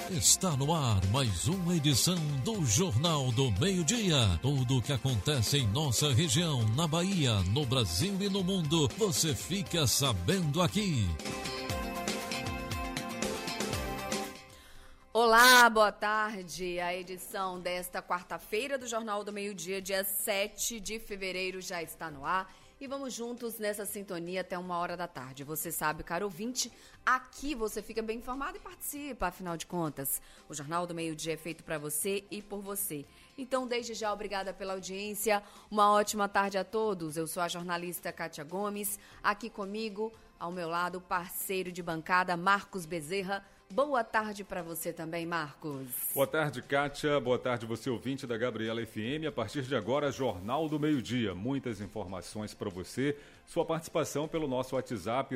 Está no ar mais uma edição do Jornal do Meio-Dia. Tudo o que acontece em nossa região, na Bahia, no Brasil e no mundo, você fica sabendo aqui. Olá, boa tarde. A edição desta quarta-feira do Jornal do Meio-Dia, dia 7 de fevereiro, já está no ar. E vamos juntos nessa sintonia até 1h da tarde. Você sabe, caro ouvinte, aqui você fica bem informado e participa, afinal de contas. O Jornal do Meio-Dia é feito para você e por você. Então, desde já, obrigada pela audiência. Uma ótima tarde a todos. Eu sou a jornalista Kátia Gomes. Aqui comigo, ao meu lado, o parceiro de bancada, Marcos Bezerra. Boa tarde para você também, Marcos. Boa tarde, Kátia. Boa tarde, você ouvinte da Gabriela FM. A partir de agora, Jornal do Meio-Dia. Muitas informações para você. Sua participação pelo nosso WhatsApp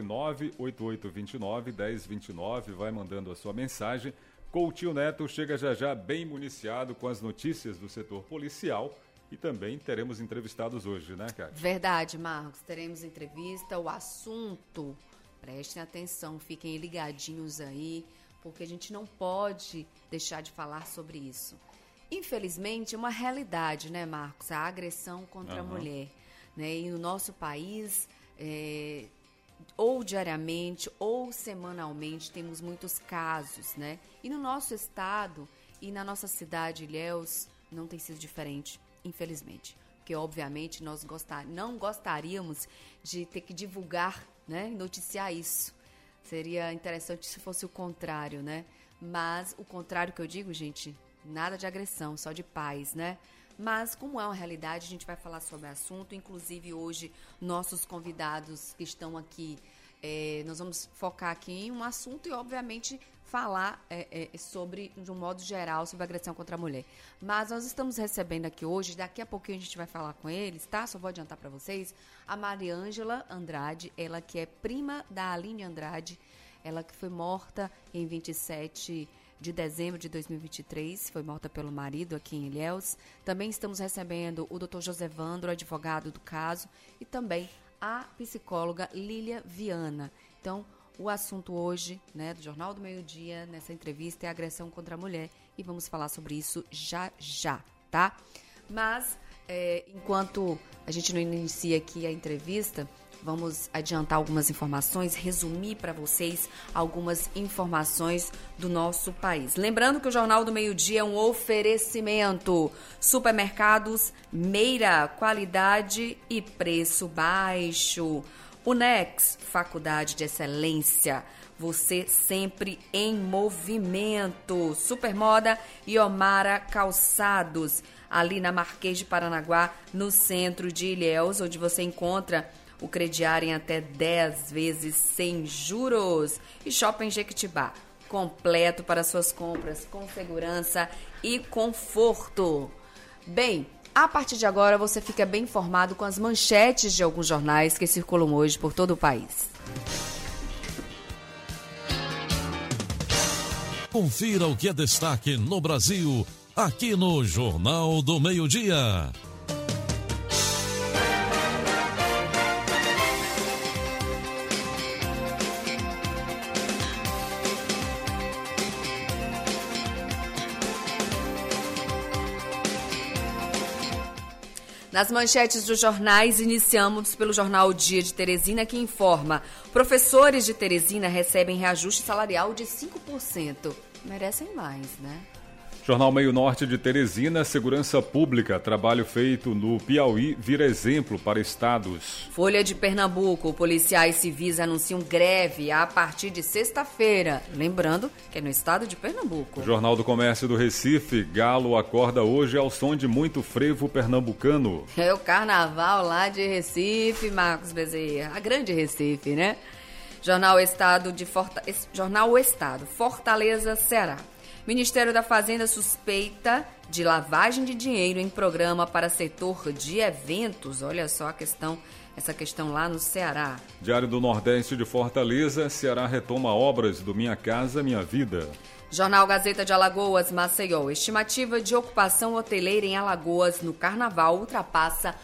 98829-1029. Vai mandando a sua mensagem. Coutinho Neto chega já já bem municiado com as notícias do setor policial. E também teremos entrevistados hoje, né, Kátia? Verdade, Marcos. Teremos entrevista. O assunto, prestem atenção, fiquem ligadinhos aí, porque a gente não pode deixar de falar sobre isso. Infelizmente, é uma realidade, né, Marcos? A agressão contra a mulher. Né? E no nosso país, ou diariamente ou semanalmente, temos muitos casos, né? E no nosso estado e na nossa cidade, Ilhéus, não tem sido diferente, infelizmente. Porque, obviamente, nós não gostaríamos de ter que divulgar, né, noticiar isso. Seria interessante se fosse o contrário, né? Mas o contrário que eu digo, gente, nada de agressão, só de paz, né? Mas como é uma realidade, a gente vai falar sobre o assunto. Inclusive hoje, nossos convidados que estão aqui, nós vamos focar aqui em um assunto e, obviamente, falar sobre, de um modo geral, sobre a agressão contra a mulher. Mas nós estamos recebendo aqui hoje, daqui a pouquinho a gente vai falar com eles, tá? Só vou adiantar para vocês, a Mariângela Andrade, ela que é prima da Aline Andrade, ela que foi morta em 27 de dezembro de 2023, foi morta pelo marido aqui em Ilhéus. Também estamos recebendo o Dr. José Vandro, advogado do caso, e também a psicóloga Lília Viana. Então, o assunto hoje, né, do Jornal do Meio-Dia, nessa entrevista, é a agressão contra a mulher. E vamos falar sobre isso já, tá? Mas, enquanto a gente não inicia aqui a entrevista, vamos adiantar algumas informações, resumir para vocês algumas informações do nosso país. Lembrando que o Jornal do Meio-Dia é um oferecimento. Supermercados Meira, qualidade e preço baixo. Unex, Faculdade de Excelência, você sempre em movimento. Supermoda e Omara Calçados, ali na Marquês de Paranaguá, no centro de Ilhéus, onde você encontra o crediário em até 10 vezes sem juros. E Shopping Jequitibá, completo para suas compras, com segurança e conforto. Bem, a partir de agora, você fica bem informado com as manchetes de alguns jornais que circulam hoje por todo o país. Confira o que é destaque no Brasil, aqui no Jornal do Meio-Dia. Nas manchetes dos jornais, iniciamos pelo jornal Dia de Teresina, que informa: professores de Teresina recebem reajuste salarial de 5%. Merecem mais, né? Jornal Meio Norte de Teresina, segurança pública, trabalho feito no Piauí vira exemplo para estados. Folha de Pernambuco, policiais civis anunciam greve a partir de sexta-feira. Lembrando que é no estado de Pernambuco. Jornal do Comércio do Recife, Galo acorda hoje ao som de muito frevo pernambucano. É o carnaval lá de Recife, Marcos Bezerra, a grande Recife, né? Jornal O Estado, Fortaleza, Ceará. Ministério da Fazenda suspeita de lavagem de dinheiro em programa para setor de eventos. Olha só essa questão lá no Ceará. Diário do Nordeste de Fortaleza, Ceará retoma obras do Minha Casa Minha Vida. Jornal Gazeta de Alagoas, Maceió. Estimativa de ocupação hoteleira em Alagoas no Carnaval ultrapassa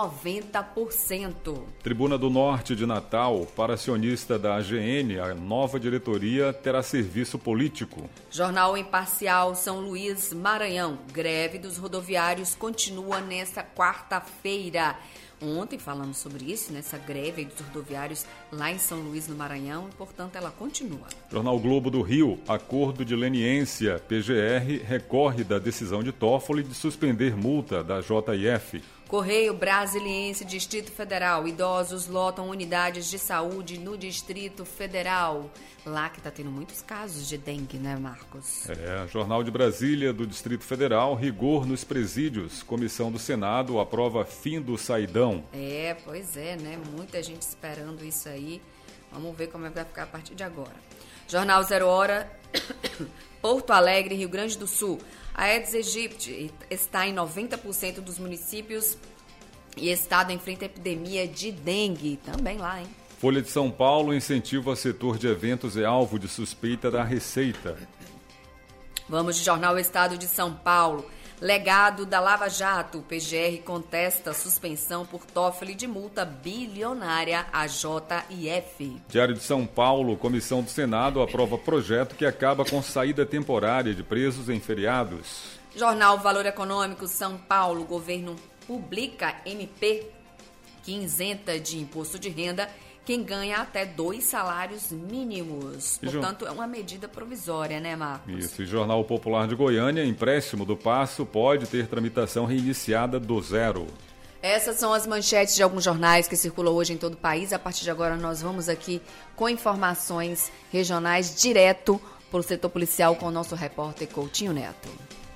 90%. Tribuna do Norte de Natal, para acionista da AGN, a nova diretoria terá serviço político. Jornal e parcial São Luís, Maranhão. Greve dos rodoviários continua nesta quarta-feira. Ontem falamos sobre isso, nessa greve dos rodoviários lá em São Luís, no Maranhão, e, portanto, ela continua. Jornal Globo do Rio, acordo de leniência. PGR recorre da decisão de Toffoli de suspender multa da JF. Correio Brasiliense, Distrito Federal. Idosos lotam unidades de saúde no Distrito Federal. Lá que está tendo muitos casos de dengue, né, Marcos? Jornal de Brasília, do Distrito Federal. Rigor nos presídios. Comissão do Senado aprova fim do saidão. Pois é, né? Muita gente esperando isso aí. Vamos ver como é que vai ficar a partir de agora. Jornal 0 Hora. Porto Alegre, Rio Grande do Sul. A Aedes aegypti está em 90% dos municípios e estado enfrenta epidemia de dengue. Também lá, hein? Folha de São Paulo, incentivo a setor de eventos é alvo de suspeita da Receita. Vamos de Jornal Estado de São Paulo. Legado da Lava Jato. O PGR contesta a suspensão por Toffoli de multa bilionária à JF. Diário de São Paulo, Comissão do Senado aprova projeto que acaba com saída temporária de presos em feriados. Jornal Valor Econômico, São Paulo. Governo publica MP que isenta de imposto de renda quem ganha até 2 salários mínimos. Portanto, é uma medida provisória, né, Marcos? Isso. E Jornal Popular de Goiânia, empréstimo do Passo pode ter tramitação reiniciada do zero. Essas são as manchetes de alguns jornais que circulam hoje em todo o país. A partir de agora, nós vamos aqui com informações regionais direto para o setor policial com o nosso repórter Coutinho Neto.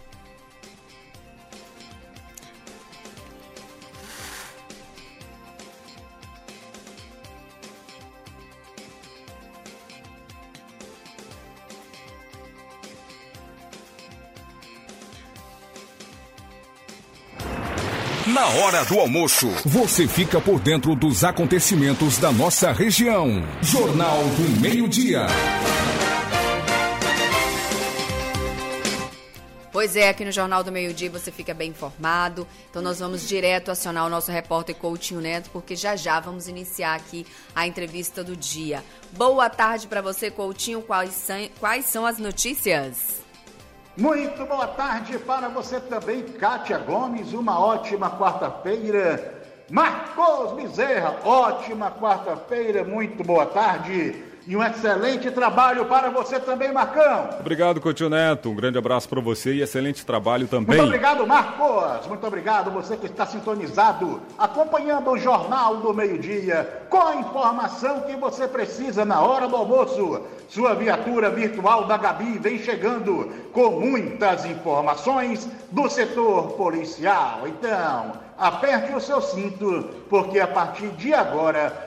Na hora do almoço, você fica por dentro dos acontecimentos da nossa região. Jornal do Meio-Dia. Pois é, aqui no Jornal do Meio-Dia você fica bem informado. Então nós vamos direto acionar o nosso repórter Coutinho Neto, porque já vamos iniciar aqui a entrevista do dia. Boa tarde para você, Coutinho. Quais são as notícias? Muito boa tarde para você também, Kátia Gomes. Uma ótima quarta-feira. Marcos Bezerra, ótima quarta-feira. Muito boa tarde. E um excelente trabalho para você também, Marcão. Obrigado, Coutinho Neto. Um grande abraço para você e excelente trabalho também. Muito obrigado, Marcos. Muito obrigado você que está sintonizado, acompanhando o Jornal do Meio-Dia, com a informação que você precisa na hora do almoço. Sua viatura virtual da Gabi vem chegando com muitas informações do setor policial. Então, aperte o seu cinto, porque a partir de agora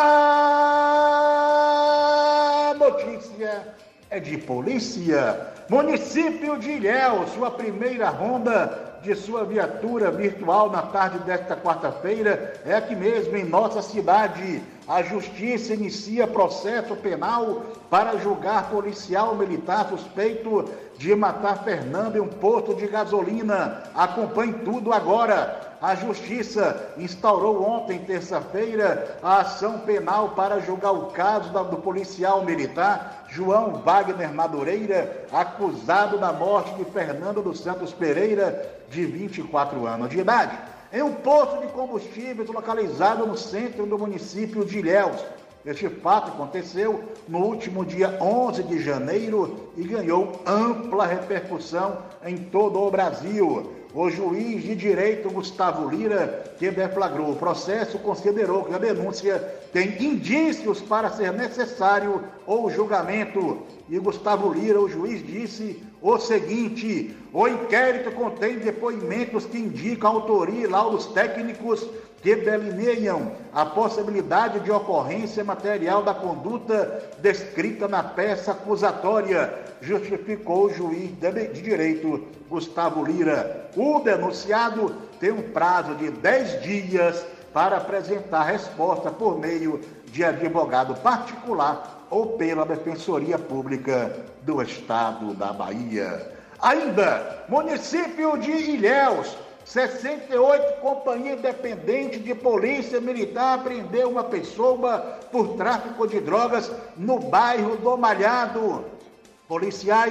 a notícia é de polícia. Município de Ilhéus, sua primeira ronda de sua viatura virtual na tarde desta quarta-feira é aqui mesmo em nossa cidade. A Justiça inicia processo penal para julgar policial militar suspeito de matar Fernando em um posto de gasolina. Acompanhe tudo agora. A Justiça instaurou ontem, terça-feira, a ação penal para julgar o caso do policial militar João Wagner Madureira, acusado da morte de Fernando dos Santos Pereira, de 24 anos de idade, em um posto de combustíveis localizado no centro do município de Ilhéus. Este fato aconteceu no último dia 11 de janeiro e ganhou ampla repercussão em todo o Brasil. O juiz de direito Gustavo Lira, que deflagrou o processo, considerou que a denúncia tem indícios para ser necessário o julgamento. E Gustavo Lira, o juiz, disse o seguinte: o inquérito contém depoimentos que indicam a autoria e laudos técnicos que delineiam a possibilidade de ocorrência material da conduta descrita na peça acusatória, justificou o juiz de direito Gustavo Lira. O denunciado tem um prazo de 10 dias para apresentar resposta por meio de advogado particular ou pela Defensoria Pública do Estado da Bahia. Ainda, município de Ilhéus, 68 companhias independentes de polícia militar apreendeu uma pessoa por tráfico de drogas no bairro do Malhado. Policiais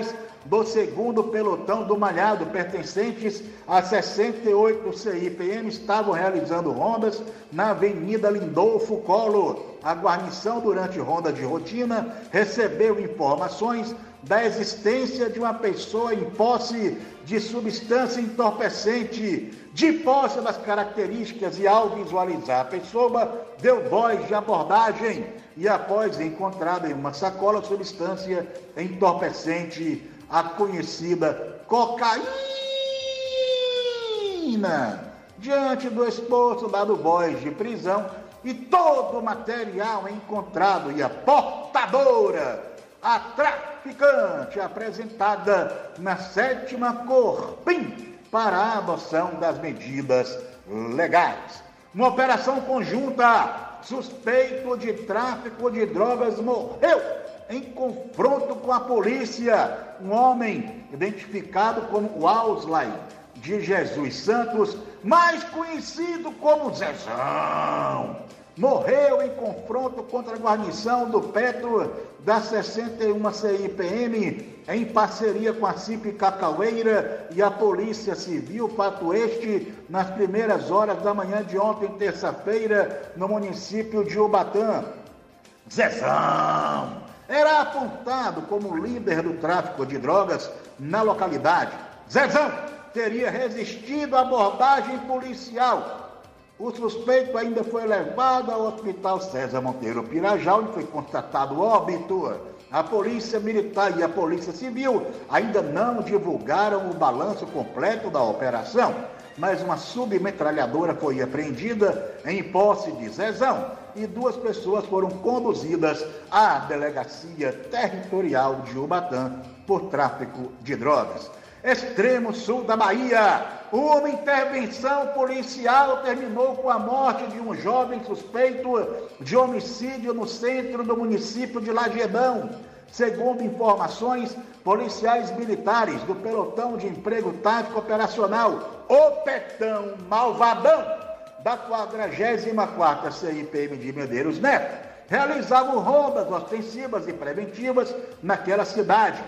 do 2º Pelotão do Malhado, pertencentes a 68 CIPM, estavam realizando rondas na Avenida Lindolfo Collor. A guarnição, durante ronda de rotina, recebeu informações da existência de uma pessoa em posse de substância entorpecente. De posse das características e ao visualizar a pessoa, deu voz de abordagem e, após encontrada em uma sacola substância entorpecente, a conhecida cocaína. Diante do exposto, dado voz de prisão e todo o material encontrado e a portadora, a traficante, apresentada na 7ª Corpim para a adoção das medidas legais. Uma operação conjunta, suspeito de tráfico de drogas morreu em confronto com a polícia. Um homem identificado como Wausley de Jesus Santos, mais conhecido como Zezão, morreu em confronto contra a guarnição do Petro da 61 CIPM, em parceria com a CIP Cacaueira e a Polícia Civil, fato este nas primeiras horas da manhã de ontem, terça-feira, no município de Ubatã. Zezão era apontado como líder do tráfico de drogas na localidade. Zezão teria resistido à abordagem policial. O suspeito ainda foi levado ao Hospital César Monteiro Pirajá, onde foi constatado óbito. A Polícia Militar e a Polícia Civil ainda não divulgaram o balanço completo da operação, mas uma submetralhadora foi apreendida em posse de Zezão e 2 pessoas foram conduzidas à Delegacia Territorial de Ubatã por tráfico de drogas. Extremo sul da Bahia, uma intervenção policial terminou com a morte de um jovem suspeito de homicídio no centro do município de Lageedão. Segundo informações, policiais militares do Pelotão de Emprego Tático Operacional, o Petão Malvadão, da 44ª CIPM de Medeiros Neto, realizavam rondas ostensivas e preventivas naquela cidade,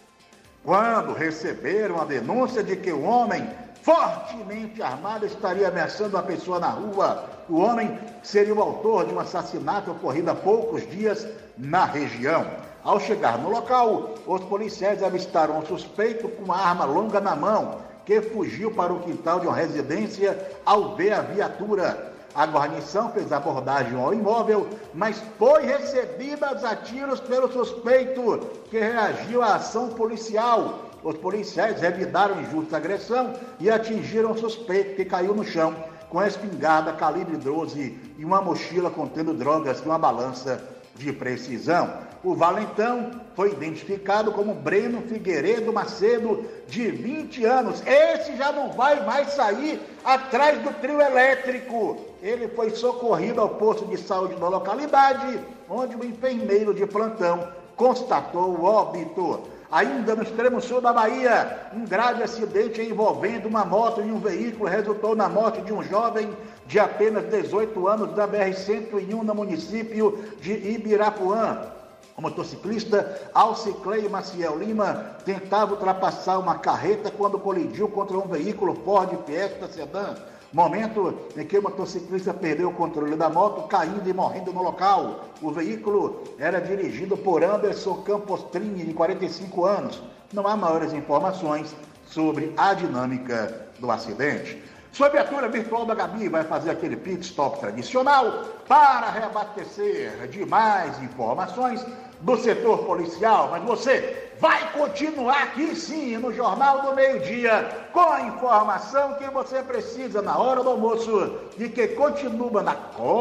quando receberam a denúncia de que o homem fortemente armado estaria ameaçando uma pessoa na rua. O homem seria o autor de um assassinato ocorrido há poucos dias na região. Ao chegar no local, os policiais avistaram um suspeito com uma arma longa na mão, que fugiu para o quintal de uma residência ao ver a viatura. A guarnição fez abordagem ao imóvel, mas foi recebida a tiros pelo suspeito, que reagiu à ação policial. Os policiais revidaram injusta agressão e atingiram o suspeito, que caiu no chão com a espingarda calibre 12 e uma mochila contendo drogas e uma balança de precisão. O valentão foi identificado como Breno Figueiredo Macedo, de 20 anos. Esse já não vai mais sair atrás do trio elétrico. Ele foi socorrido ao posto de saúde da localidade, onde o enfermeiro de plantão constatou o óbito. Ainda no extremo sul da Bahia, um grave acidente envolvendo uma moto e um veículo resultou na morte de um jovem de apenas 18 anos da BR-101 no município de Ibirapuã. O motociclista Alcicleio Maciel Lima tentava ultrapassar uma carreta quando colidiu contra um veículo Ford Fiesta Sedan. Momento em que o motociclista perdeu o controle da moto, caindo e morrendo no local. O veículo era dirigido por Anderson Campostrini, de 45 anos. Não há maiores informações sobre a dinâmica do acidente. Sua viatura virtual da Gabi vai fazer aquele pit stop tradicional para reabastecer de mais informações do setor policial, mas você vai continuar aqui sim no Jornal do Meio-Dia com a informação que você precisa na hora do almoço e que continua na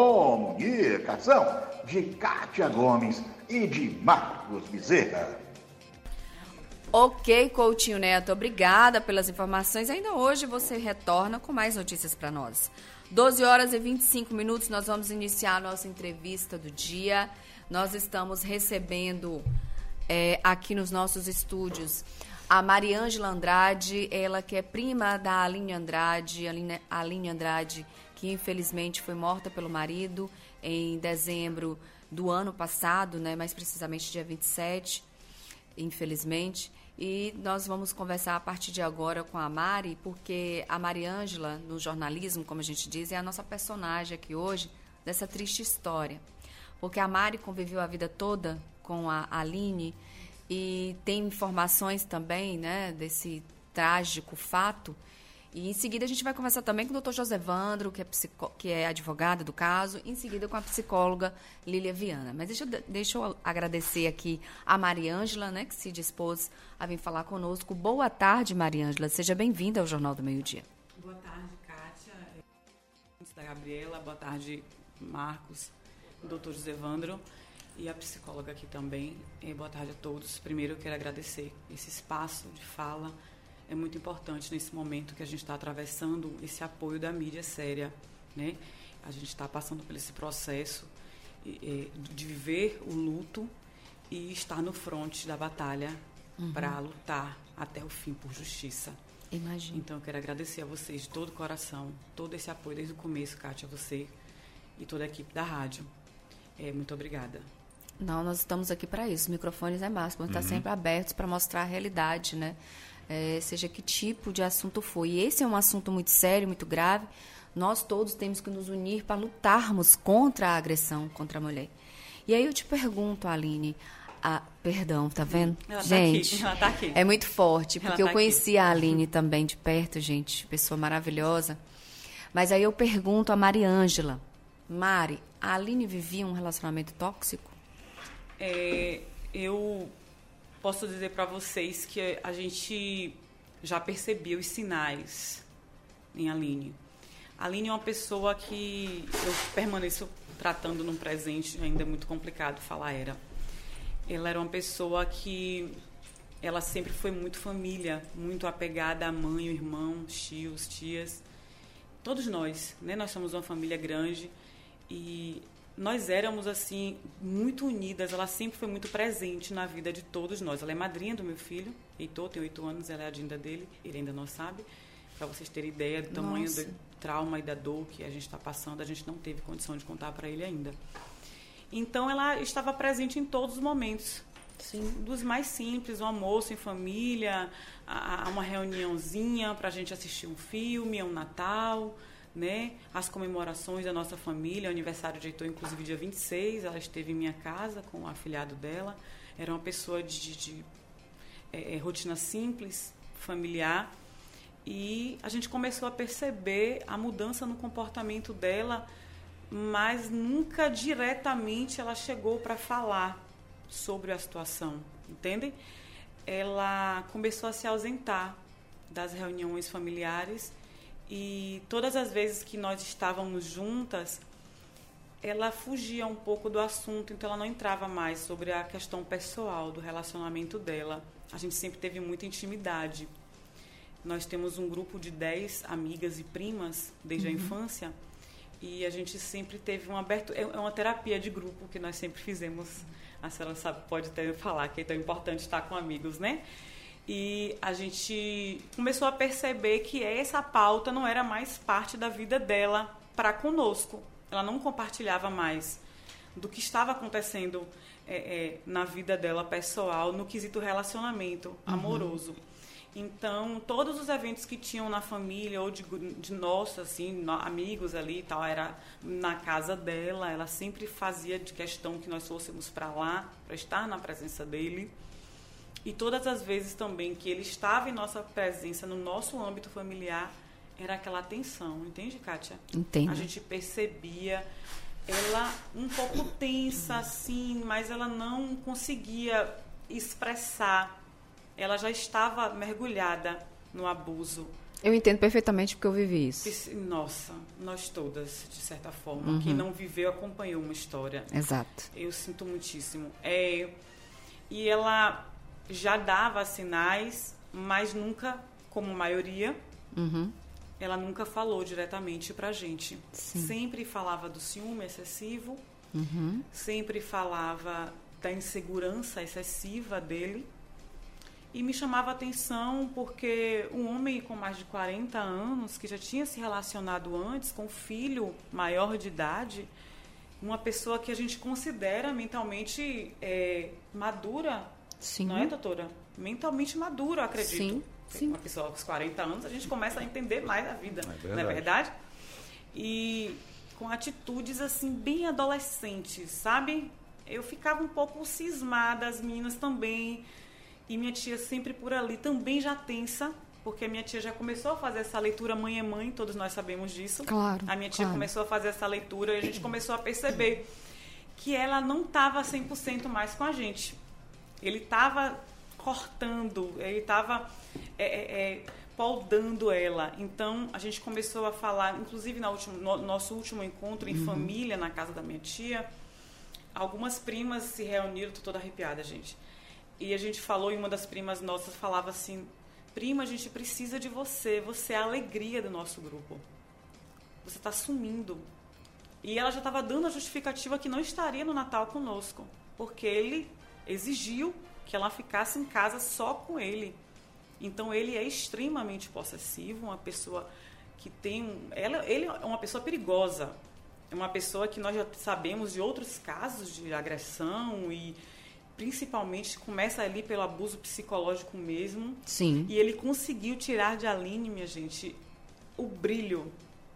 comunicação de Kátia Gomes e de Marcos Bezerra. Ok, Coutinho Neto, obrigada pelas informações. Ainda hoje você retorna com mais notícias para nós. 12 horas e 25 minutos, nós vamos iniciar a nossa entrevista do dia. Nós estamos recebendo aqui nos nossos estúdios a Mariângela Andrade, ela que é prima da Aline Andrade, Aline Andrade, que infelizmente foi morta pelo marido em dezembro do ano passado, né, mais precisamente dia 27, infelizmente. E nós vamos conversar a partir de agora com a Mari, porque a Mariângela, no jornalismo, como a gente diz, é a nossa personagem aqui hoje dessa triste história. Porque a Mari conviveu a vida toda com a Aline e tem informações também, né, desse trágico fato. E em seguida a gente vai conversar também com o Dr. José Evandro, que é advogado do caso, e em seguida com a psicóloga Lília Viana. Mas deixa eu agradecer aqui a Mariângela, né, que se dispôs a vir falar conosco. Boa tarde, Mariângela. Seja bem-vinda ao Jornal do Meio-Dia. Boa tarde, Kátia. Da Gabriela, boa tarde, Marcos, o Dr. José Evandro e a psicóloga aqui também. Boa tarde a todos. Primeiro eu quero agradecer esse espaço de fala. É muito importante nesse momento que a gente está atravessando esse apoio da mídia séria, né? A gente está passando por esse processo de viver o luto e estar no fronte da batalha para lutar até o fim por justiça. Imagino. Então, eu quero agradecer a vocês de todo o coração, todo esse apoio desde o começo, Kátia, a você e toda a equipe da rádio. Muito obrigada. Não, nós estamos aqui para isso. Os microfones é máximo, estão sempre abertos para mostrar a realidade, né? Seja que tipo de assunto for. E esse é um assunto muito sério, muito grave. Nós todos temos que nos unir para lutarmos contra a agressão contra a mulher. E aí eu te pergunto, Aline... perdão, tá vendo? Ela tá aqui. É muito forte, porque eu conheci aqui. a Aline também de perto, gente. Pessoa maravilhosa. Mas aí eu pergunto a Mariângela. Mari, a Aline vivia um relacionamento tóxico? Eu... posso dizer para vocês que a gente já percebeu os sinais em Aline. A Aline é uma pessoa que eu permaneço tratando no presente, ainda é muito complicado falar era. Ela era uma pessoa que ela sempre foi muito família, muito apegada à mãe, ao irmão, tios, tias. Todos nós, né? Nós somos uma família grande e nós éramos, assim, muito unidas. Ela sempre foi muito presente na vida de todos nós. Ela é madrinha do meu filho, Heitor, tem 8 anos, ela é a dinda dele, ele ainda não sabe. Para vocês terem ideia do tamanho do trauma e da dor que a gente está passando, a gente não teve condição de contar para ele ainda. Então, ela estava presente em todos os momentos. Sim. Dos mais simples, um almoço em família, uma reuniãozinha para a gente assistir um filme, um Natal... né? As comemorações da nossa família, o aniversário de Heitor, inclusive dia 26, ela esteve em minha casa com o afilhado dela. Era uma pessoa de rotina simples, familiar, e a gente começou a perceber a mudança no comportamento dela, mas nunca diretamente ela chegou para falar sobre a situação, entendem? Ela começou a se ausentar das reuniões familiares. E todas as vezes que nós estávamos juntas, ela fugia um pouco do assunto, então ela não entrava mais sobre a questão pessoal do relacionamento dela. A gente sempre teve muita intimidade. Nós temos um grupo de 10 amigas e primas desde a infância, e a gente sempre teve uma abertura. É uma terapia de grupo que nós sempre fizemos. A senhora sabe, pode até falar que é tão importante estar com amigos, né? E a gente começou a perceber que essa pauta não era mais parte da vida dela para conosco. Ela não compartilhava mais do que estava acontecendo na vida dela pessoal, no quesito relacionamento amoroso. Então, todos os eventos que tinham na família ou de nós, assim, amigos ali e tal, era na casa dela. Ela sempre fazia de questão que nós fôssemos para lá, para estar na presença dele. E todas as vezes também que ele estava em nossa presença, no nosso âmbito familiar, era aquela tensão, entende, Kátia? Entendo. A gente percebia ela um pouco tensa, assim, mas ela não conseguia expressar. Ela já estava mergulhada no abuso. Eu entendo perfeitamente porque eu vivi isso. Nossa, nós todas, de certa forma. Quem não viveu, acompanhou uma história. Exato. Eu sinto muitíssimo. E ela... já dava sinais, mas nunca, como maioria, ela nunca falou diretamente pra gente. Sim. Sempre falava do ciúme excessivo, sempre falava da insegurança excessiva dele, e me chamava a atenção porque um homem com mais de 40 anos, que já tinha se relacionado antes com um filho maior de idade, uma pessoa que a gente considera mentalmente madura, Sim. Não é, doutora? Mentalmente maduro, eu acredito. Sim, sim. Uma pessoa com 40 anos, a gente começa a entender mais a vida, não é verdade? E com atitudes, assim, bem adolescentes, sabe? Eu ficava um pouco cismada, as meninas também, e minha tia sempre por ali, também já tensa, porque a minha tia já começou a fazer essa leitura, mãe é mãe, todos nós sabemos disso. Claro. A minha tia começou a fazer essa leitura e a gente começou a perceber que ela não estava 100% mais com a gente. Ele estava cortando, ele estava poldando ela. Então, a gente começou a falar, inclusive no nosso último encontro em família, na casa da minha tia, algumas primas se reuniram, estou toda arrepiada, gente. E a gente falou, e uma das primas nossas falava assim, prima, a gente precisa de você, você é a alegria do nosso grupo. Você está sumindo. E ela já estava dando a justificativa que não estaria no Natal conosco, porque ele exigiu que ela ficasse em casa só com ele. Então, ele é extremamente possessivo, uma pessoa que tem... Ele é uma pessoa perigosa. É uma pessoa que nós já sabemos de outros casos de agressão e, principalmente, começa ali pelo abuso psicológico mesmo. Sim. E ele conseguiu tirar de Aline, minha gente, o brilho,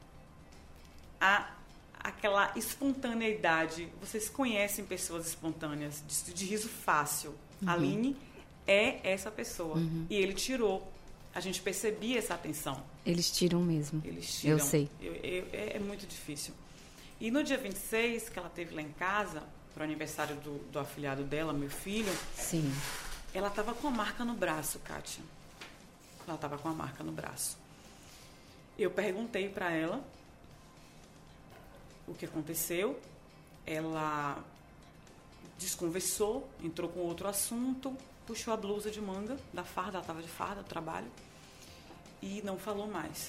aquela espontaneidade. Vocês conhecem pessoas espontâneas, de riso fácil. Aline é essa pessoa. E ele tirou. A gente percebia essa atenção. Eles tiram mesmo. Eles tiram. Eu sei. É muito difícil. E no dia 26, que ela esteve lá em casa, para o aniversário do afilhado dela, meu filho, Sim. ela estava com a marca no braço, Kátia. Ela estava com a marca no braço. Eu perguntei para ela o que aconteceu. Ela desconversou, entrou com outro assunto, puxou a blusa de manga da farda, ela estava de farda, do trabalho, e não falou mais.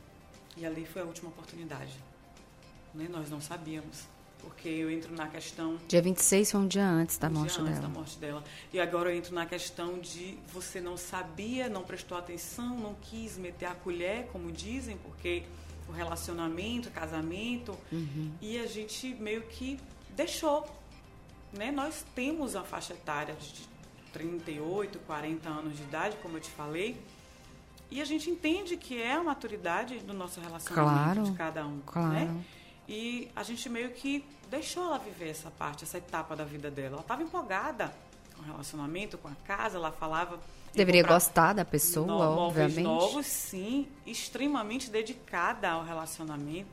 E ali foi a última oportunidade. Né? Nós não sabíamos, porque eu entro na questão... Dia 26 foi um dia antes da morte dela. E agora eu entro na questão de você não sabia, não prestou atenção, não quis meter a colher, como dizem, porque o relacionamento, o casamento, e a gente meio que deixou. Né? Nós temos a faixa etária de 38, 40 anos de idade, como eu te falei, e a gente entende que é a maturidade do nosso relacionamento de cada um. Claro. Né? E a gente meio que deixou ela viver essa parte, essa etapa da vida dela. Ela estava empolgada com o relacionamento, com a casa, ela falava... Deveria gostar da pessoa, obviamente. Novos, sim, extremamente dedicada ao relacionamento.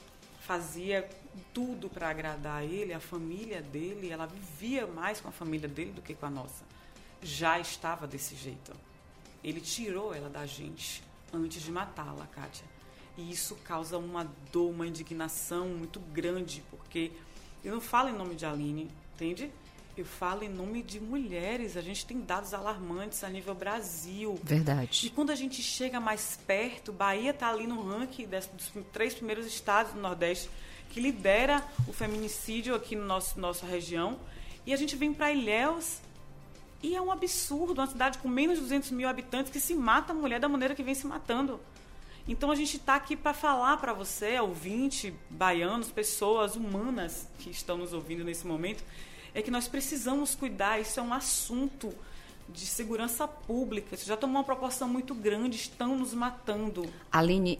Fazia tudo para agradar ele, a família dele. Ela vivia mais com a família dele do que com a nossa. Já estava desse jeito. Ele tirou ela da gente antes de matá-la, Kátia. E isso causa uma dor, uma indignação muito grande, porque eu não falo em nome de Aline, entende? Eu falo em nome de mulheres. A gente tem dados alarmantes a nível Brasil. Verdade. E quando a gente chega mais perto, Bahia está ali no ranking dos 3 primeiros estados do Nordeste que lidera o feminicídio aqui na nossa região. E a gente vem para Ilhéus e é um absurdo, uma cidade com menos de 200 mil habitantes que se mata a mulher da maneira que vem se matando. Então, a gente está aqui para falar para você, ouvinte, baianos, pessoas humanas que estão nos ouvindo nesse momento, é que nós precisamos cuidar. Isso é um assunto de segurança pública. Isso já tomou uma proporção muito grande, estão nos matando. Aline,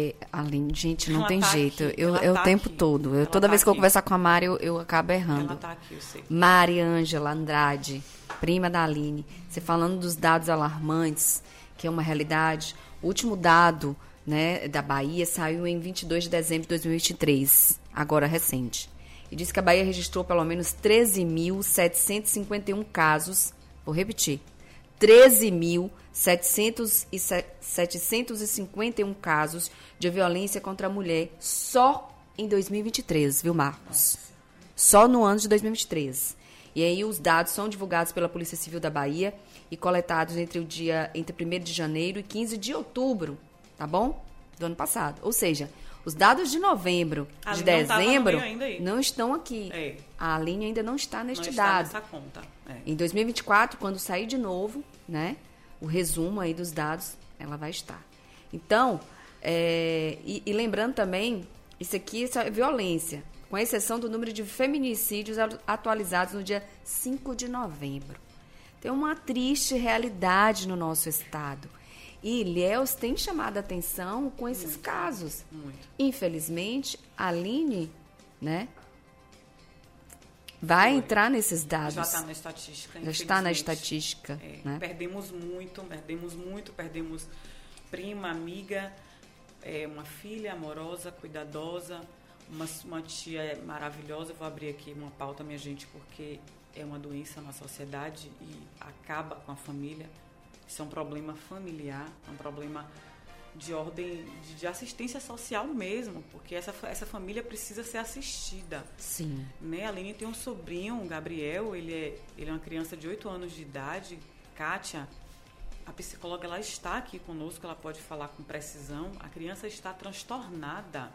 gente, não Ela tem tá jeito. aqui, Eu ela tá o tempo aqui. todo. Ela Toda tá vez que eu aqui. conversar com a Mari, eu acabo errando. Ela está aqui, eu sei. Mari Ângela Andrade, prima da Aline. Você falando dos dados alarmantes, que é uma realidade. O último dado, né, da Bahia saiu em 22 de dezembro de 2023, agora recente. E diz que a Bahia registrou pelo menos 13.751 casos, vou repetir, 13.751 casos de violência contra a mulher só em 2023, viu, Marcos? Só no ano de 2023. E aí os dados são divulgados pela Polícia Civil da Bahia e coletados entre 1º de janeiro e 15 de outubro, tá bom? Do ano passado. Ou seja, os dados de novembro, de dezembro, não estão aqui. É. A Aline ainda não está neste não dado. está nessa conta. É. Em 2024, quando sair de novo, né, o resumo aí dos dados, ela vai estar. Então, e lembrando também, isso é violência, com exceção do número de feminicídios atualizados no dia 5 de novembro. tem uma triste realidade no nosso estado. E Ilhéus tem chamado a atenção com esses casos. Muito. Infelizmente, a Aline, né, vai entrar nesses dados. Já está na estatística. Já está na estatística. Né? Perdemos muito. Perdemos prima, amiga, uma filha amorosa, cuidadosa, uma tia maravilhosa. Eu vou abrir aqui uma pauta, minha gente, porque é uma doença na sociedade e acaba com a família. Isso é um problema familiar, é um problema de ordem de assistência social mesmo, porque essa família precisa ser assistida. Sim. Né? A Aline tem um sobrinho, o Gabriel, ele é uma criança de 8 anos de idade, Kátia. A psicóloga, ela está aqui conosco, ela pode falar com precisão. A criança está transtornada.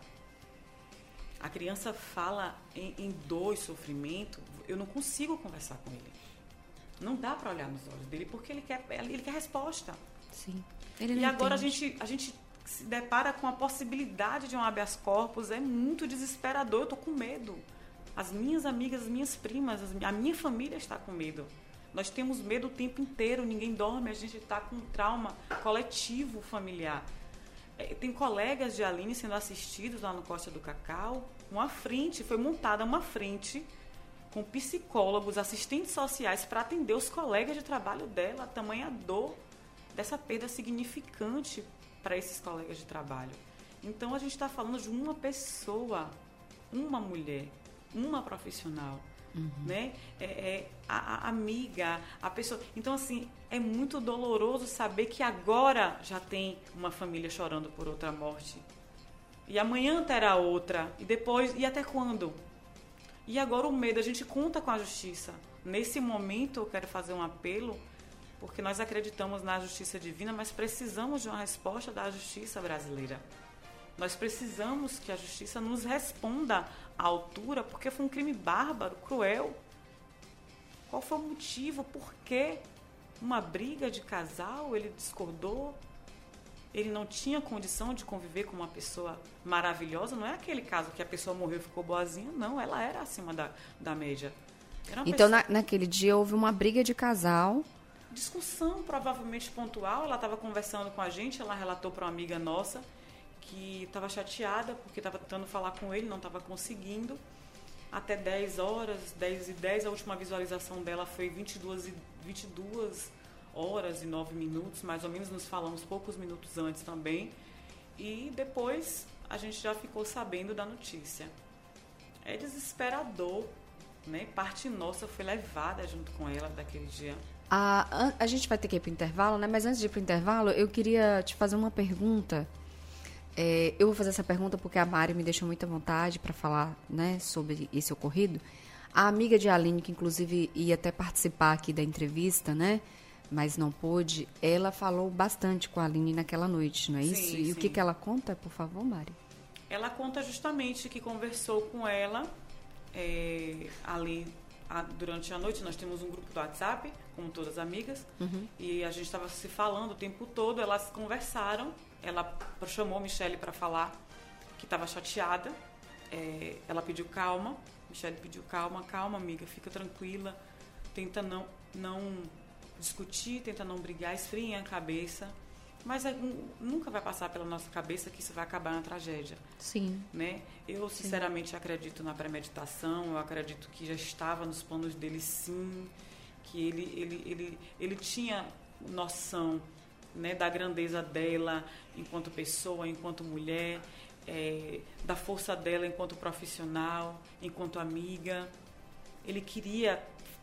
A criança fala em dor e sofrimento. Eu não consigo conversar com ele. Não dá para olhar nos olhos dele, porque ele quer resposta. Sim. E agora a gente se depara com a possibilidade de um habeas corpus. É muito desesperador, eu estou com medo. As minhas amigas, as minhas primas, a minha família está com medo. Nós temos medo o tempo inteiro, ninguém dorme, a gente está com um trauma coletivo familiar. Tem colegas de Aline sendo assistidos lá no Costa do Cacau. Foi montada uma frente com psicólogos, assistentes sociais para atender os colegas de trabalho dela, a tamanha dor dessa perda significante para esses colegas de trabalho. Então, a gente está falando de uma pessoa, uma mulher, uma profissional, né? A amiga, a pessoa. Então, assim, é muito doloroso saber que agora já tem uma família chorando por outra morte. E amanhã terá outra. E depois, e até quando? E agora o medo, a gente conta com a justiça. Nesse momento, eu quero fazer um apelo, porque nós acreditamos na justiça divina, mas precisamos de uma resposta da justiça brasileira. Nós precisamos que a justiça nos responda à altura, porque foi um crime bárbaro, cruel. Qual foi o motivo? Por quê? Uma briga de casal, ele discordou, ele não tinha condição de conviver com uma pessoa maravilhosa. Não é aquele caso que a pessoa morreu e ficou boazinha, não, ela era acima da média. Então, naquele dia houve uma briga de casal. Discussão provavelmente pontual, ela estava conversando com a gente, ela relatou para uma amiga nossa que estava chateada porque estava tentando falar com ele, não estava conseguindo. Até 10 horas, 10h10, a última visualização dela foi 22 horas e 9 minutos, mais ou menos, nos falamos poucos minutos antes também. E depois a gente já ficou sabendo da notícia. É desesperador, né? Parte nossa foi levada junto com ela daquele dia. A gente vai ter que ir para o intervalo, né? Mas antes de ir para o intervalo, eu queria te fazer uma pergunta. Eu vou fazer essa pergunta porque a Mari me deixou muita vontade para falar, né, sobre esse ocorrido. A amiga de Aline, que inclusive ia até participar aqui da entrevista, né, mas não pôde, ela falou bastante com a Aline naquela noite, não é isso? E sim. O que ela conta, por favor, Mari? Ela conta justamente que conversou com ela ali durante a noite. Nós temos um grupo do WhatsApp, como todas as amigas, e a gente estava se falando o tempo todo, elas conversaram. Ela chamou a Michele para falar que estava chateada. Ela pediu calma. Michele pediu calma, amiga, fica tranquila. Tenta não discutir, tenta não brigar, esfria a cabeça. Mas nunca vai passar pela nossa cabeça que isso vai acabar na tragédia. Sim. Né? Eu, sinceramente, acredito na premeditação. Eu acredito que já estava nos planos dele, sim. Que ele tinha noção, né, da grandeza dela enquanto pessoa, enquanto mulher, da força dela enquanto profissional, enquanto amiga. Ele queria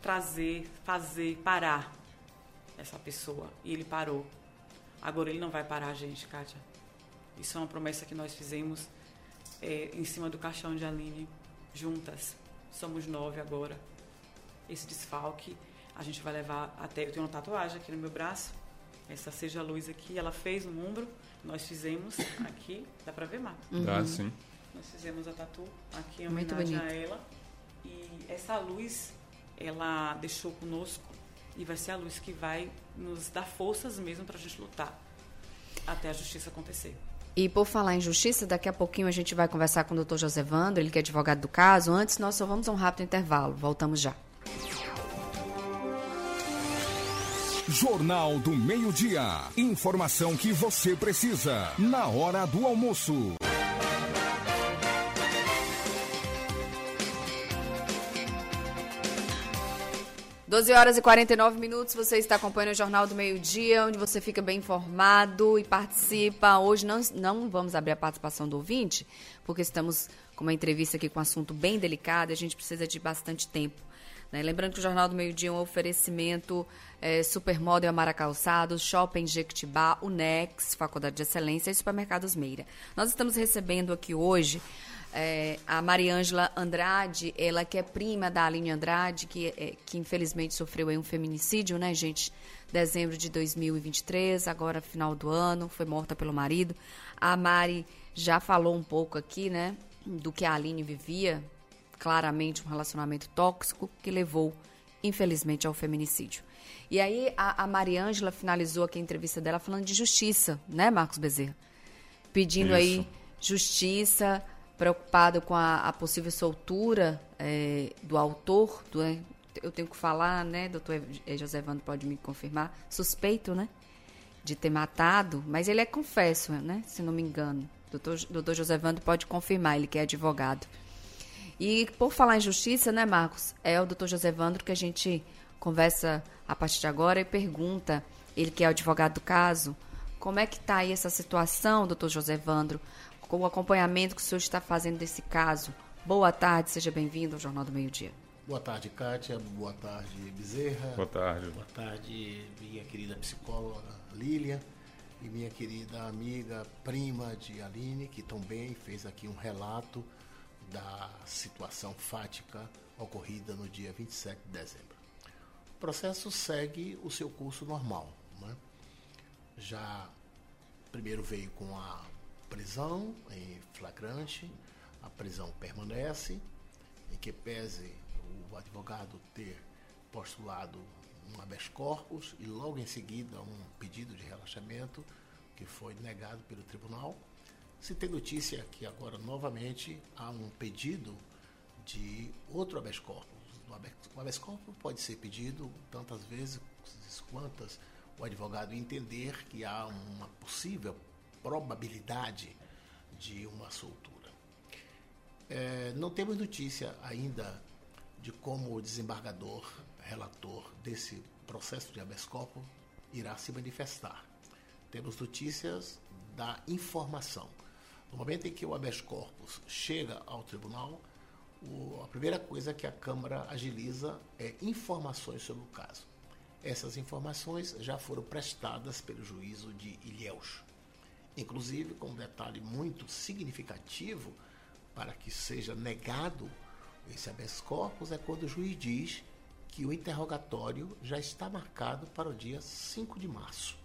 parar essa pessoa, e ele parou. Agora ele não vai parar a gente, Kátia. Isso é uma promessa que nós fizemos em cima do caixão de Aline, juntas. Somos 9 agora. Esse desfalque a gente vai levar até... Eu tenho uma tatuagem aqui no meu braço. Essa Seja a Luz aqui, ela fez no ombro, nós fizemos aqui, dá pra ver, Marta? Dá, sim. Nós fizemos a tatu aqui em homenagem a ela. E essa luz, ela deixou conosco, e vai ser a luz que vai nos dar forças mesmo pra gente lutar até a justiça acontecer. E por falar em justiça, daqui a pouquinho a gente vai conversar com o Dr. José Evandro, ele que é advogado do caso. Antes, nós só vamos a um rápido intervalo. Voltamos já. Jornal do Meio-Dia. Informação que você precisa na hora do almoço. 12h49, você está acompanhando o Jornal do Meio-Dia, onde você fica bem informado e participa. Hoje não vamos abrir a participação do ouvinte, porque estamos com uma entrevista aqui com um assunto bem delicado e a gente precisa de bastante tempo. Né? Lembrando que o Jornal do Meio-Dia é um oferecimento Supermoda e Amara Calçados, Shopping Jequitibá, Unex, Faculdade de Excelência e Supermercados Meira. Nós estamos recebendo aqui hoje a Mariângela Andrade, ela que é prima da Aline Andrade, que infelizmente sofreu aí um feminicídio, né, gente? Dezembro de 2023, agora final do ano, foi morta pelo marido. A Mari já falou um pouco aqui, né, do que a Aline vivia, claramente um relacionamento tóxico que levou, infelizmente, ao feminicídio. E aí a Mariângela finalizou aqui a entrevista dela falando de justiça, né, Marcos Bezerra? Pedindo aí justiça, preocupado com a possível soltura do autor, eu tenho que falar, né, doutor José Evandro pode me confirmar, suspeito, né, de ter matado, mas ele confesso, né, se não me engano. Doutor José Evandro pode confirmar, ele que é advogado. E por falar em justiça, né, Marcos, é o doutor José Evandro que a gente conversa a partir de agora e pergunta, ele que é o advogado do caso, como é que está aí essa situação, doutor José Evandro, com o acompanhamento que o senhor está fazendo desse caso. Boa tarde, seja bem-vindo ao Jornal do Meio-Dia. Boa tarde, Kátia. Boa tarde, Bezerra. Boa tarde. Boa tarde, minha querida psicóloga Lília e minha querida amiga, prima de Aline, que também fez aqui um relato da situação fática ocorrida no dia 27 de dezembro. O processo segue o seu curso normal, né? Já primeiro veio com a prisão em flagrante, a prisão permanece, em que pese o advogado ter postulado um habeas corpus e logo em seguida um pedido de relaxamento que foi negado pelo tribunal. Se tem notícia que agora novamente há um pedido de outro habeas corpus. O habeas corpus pode ser pedido tantas vezes quantas o advogado entender que há uma possível probabilidade de uma soltura. Não temos notícia ainda de como o desembargador relator desse processo de habeas corpus irá se manifestar. Temos notícias da informação. No momento em que o habeas corpus chega ao tribunal, a primeira coisa que a Câmara agiliza é informações sobre o caso. Essas informações já foram prestadas pelo juízo de Ilhéus. Inclusive, com um detalhe muito significativo para que seja negado esse habeas corpus, é quando o juiz diz que o interrogatório já está marcado para o dia 5 de março.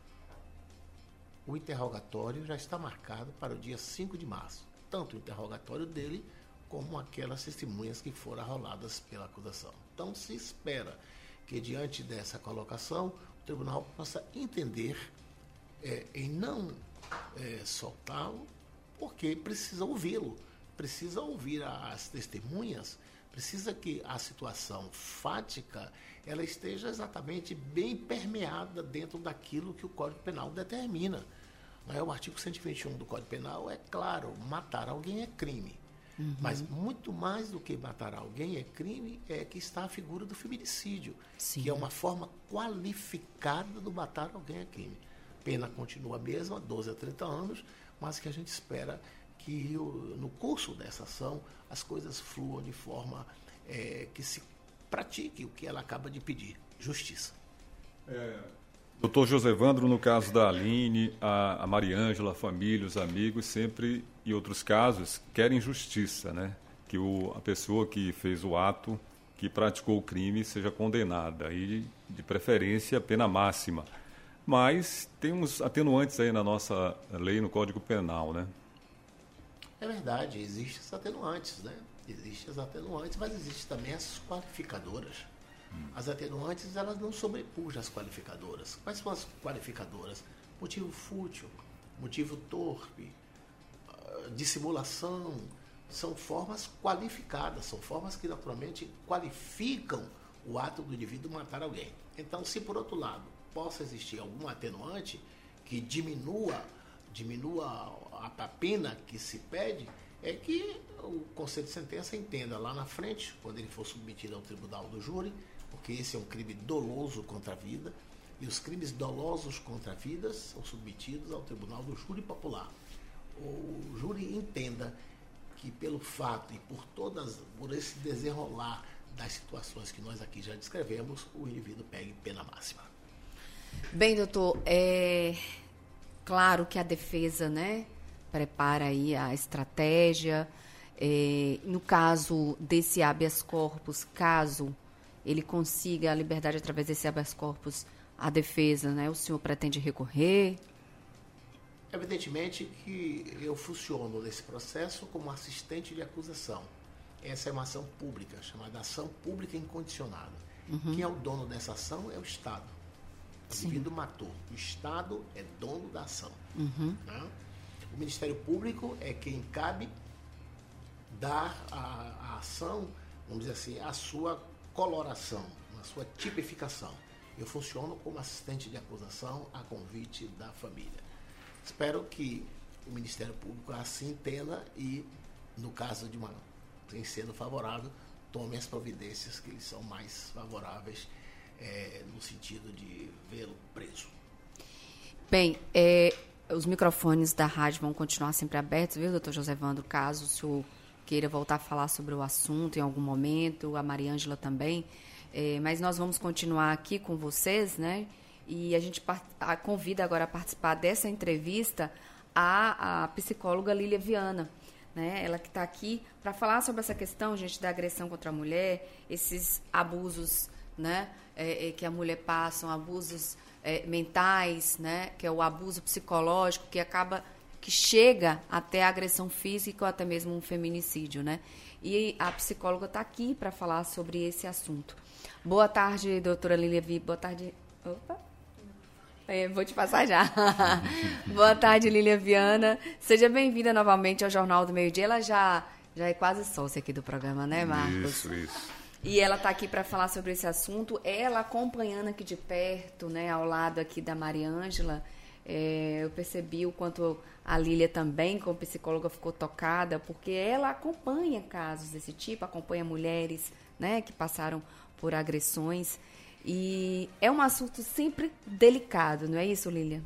O interrogatório já está marcado para o dia 5 de março. Tanto o interrogatório dele, como aquelas testemunhas que foram arroladas pela acusação. Então, se espera que, diante dessa colocação, o tribunal possa entender em não soltá-lo, porque precisa ouvi-lo, precisa ouvir as testemunhas, precisa que a situação fática ela esteja exatamente bem permeada dentro daquilo que o Código Penal determina. O artigo 121 do Código Penal é claro, matar alguém é crime. Uhum. Mas muito mais do que matar alguém é crime, é que está a figura do feminicídio, sim, que é uma forma qualificada do matar alguém é crime. Pena continua a mesma, 12 a 30 anos, mas que a gente espera que no curso dessa ação as coisas fluam de forma que se pratique o que ela acaba de pedir, justiça. Doutor José Evandro, no caso da Aline, a Mariângela, a família, os amigos, sempre, e outros casos, querem justiça, né? Que a pessoa que fez o ato, que praticou o crime, seja condenada, e de preferência pena máxima. Mas tem uns atenuantes aí na nossa lei, no Código Penal, né? É verdade, existem os atenuantes, né? Existem as atenuantes, mas existem também as qualificadoras. As atenuantes, elas não sobrepujam as qualificadoras. Quais são as qualificadoras? Motivo fútil, motivo torpe, dissimulação. São formas qualificadas, são formas que naturalmente qualificam o ato do indivíduo matar alguém. Então, se por outro lado possa existir algum atenuante que diminua a pena que se pede, é que o Conselho de Sentença entenda lá na frente, quando ele for submetido ao tribunal do júri, porque esse é um crime doloso contra a vida, e os crimes dolosos contra a vida são submetidos ao tribunal do júri popular. O júri entenda que pelo fato e por esse desenrolar das situações que nós aqui já descrevemos, o indivíduo pegue pena máxima. Bem, doutor, é claro que a defesa, né, prepara aí a estratégia. No caso desse habeas corpus, caso ele consiga a liberdade através desse habeas corpus, a defesa, né, o senhor pretende recorrer? Evidentemente que eu funciono nesse processo como assistente de acusação. Essa é uma ação pública, chamada ação pública incondicionada. Quem é o dono dessa ação é o Estado. O indivíduo matou. O Estado é dono da ação. Né? O Ministério Público é quem cabe dar à ação, vamos dizer assim, a sua coloração, a sua tipificação. Eu funciono como assistente de acusação a convite da família. Espero que o Ministério Público assim entenda e, no caso de em sendo favorável, tome as providências que lhes são mais favoráveis no sentido de vê-lo preso. Bem, os microfones da rádio vão continuar sempre abertos, viu, doutor Josevandro? Caso o senhor queira voltar a falar sobre o assunto em algum momento, a Mariângela também. Mas nós vamos continuar aqui com vocês, né? E a gente convida agora a participar dessa entrevista a psicóloga Lília Viana, né? Ela que está aqui para falar sobre essa questão, gente, da agressão contra a mulher, esses abusos, né? Que a mulher passa, abusos mentais, né? Que é o abuso psicológico, que chega até a agressão física ou até mesmo um feminicídio, né? E a psicóloga está aqui para falar sobre esse assunto. Boa tarde, doutora Lília Viana. Boa tarde. Opa. Vou te passar já. Boa tarde, Lília Viana. Seja bem-vinda novamente ao Jornal do Meio Dia. Ela já é quase sócia aqui do programa, né, Marcos? Isso. E ela está aqui para falar sobre esse assunto. Ela acompanhando aqui de perto, né, ao lado aqui da Mariângela. Eu percebi o quanto a Lília também, como psicóloga, ficou tocada, porque ela acompanha casos desse tipo, acompanha mulheres, né, que passaram por agressões. E é um assunto sempre delicado, não é isso, Lília?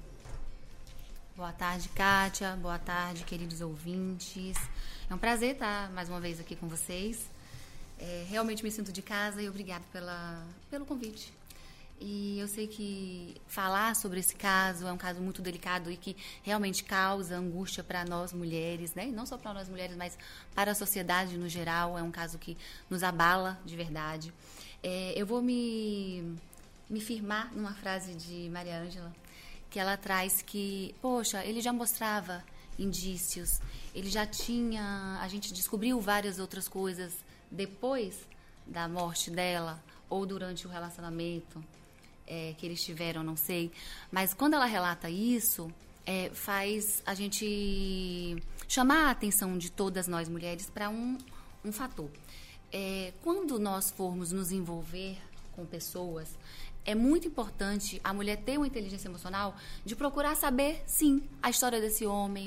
Boa tarde, Kátia. Boa tarde, queridos ouvintes. É um prazer estar mais uma vez aqui com vocês. Realmente me sinto de casa e obrigada pelo convite. E eu sei que falar sobre esse caso é um caso muito delicado e que realmente causa angústia para nós mulheres, né? E não só para nós mulheres, mas para a sociedade no geral. É um caso que nos abala de verdade. Eu vou me firmar numa frase de Mariângela, que ela traz que, poxa, ele já mostrava indícios, ele já tinha, a gente descobriu várias outras coisas depois da morte dela ou durante o relacionamento que eles tiveram, não sei. Mas quando ela relata isso, faz a gente chamar a atenção de todas nós mulheres para um fator. Quando nós formos nos envolver com pessoas, é muito importante a mulher ter uma inteligência emocional de procurar saber, sim, a história desse homem,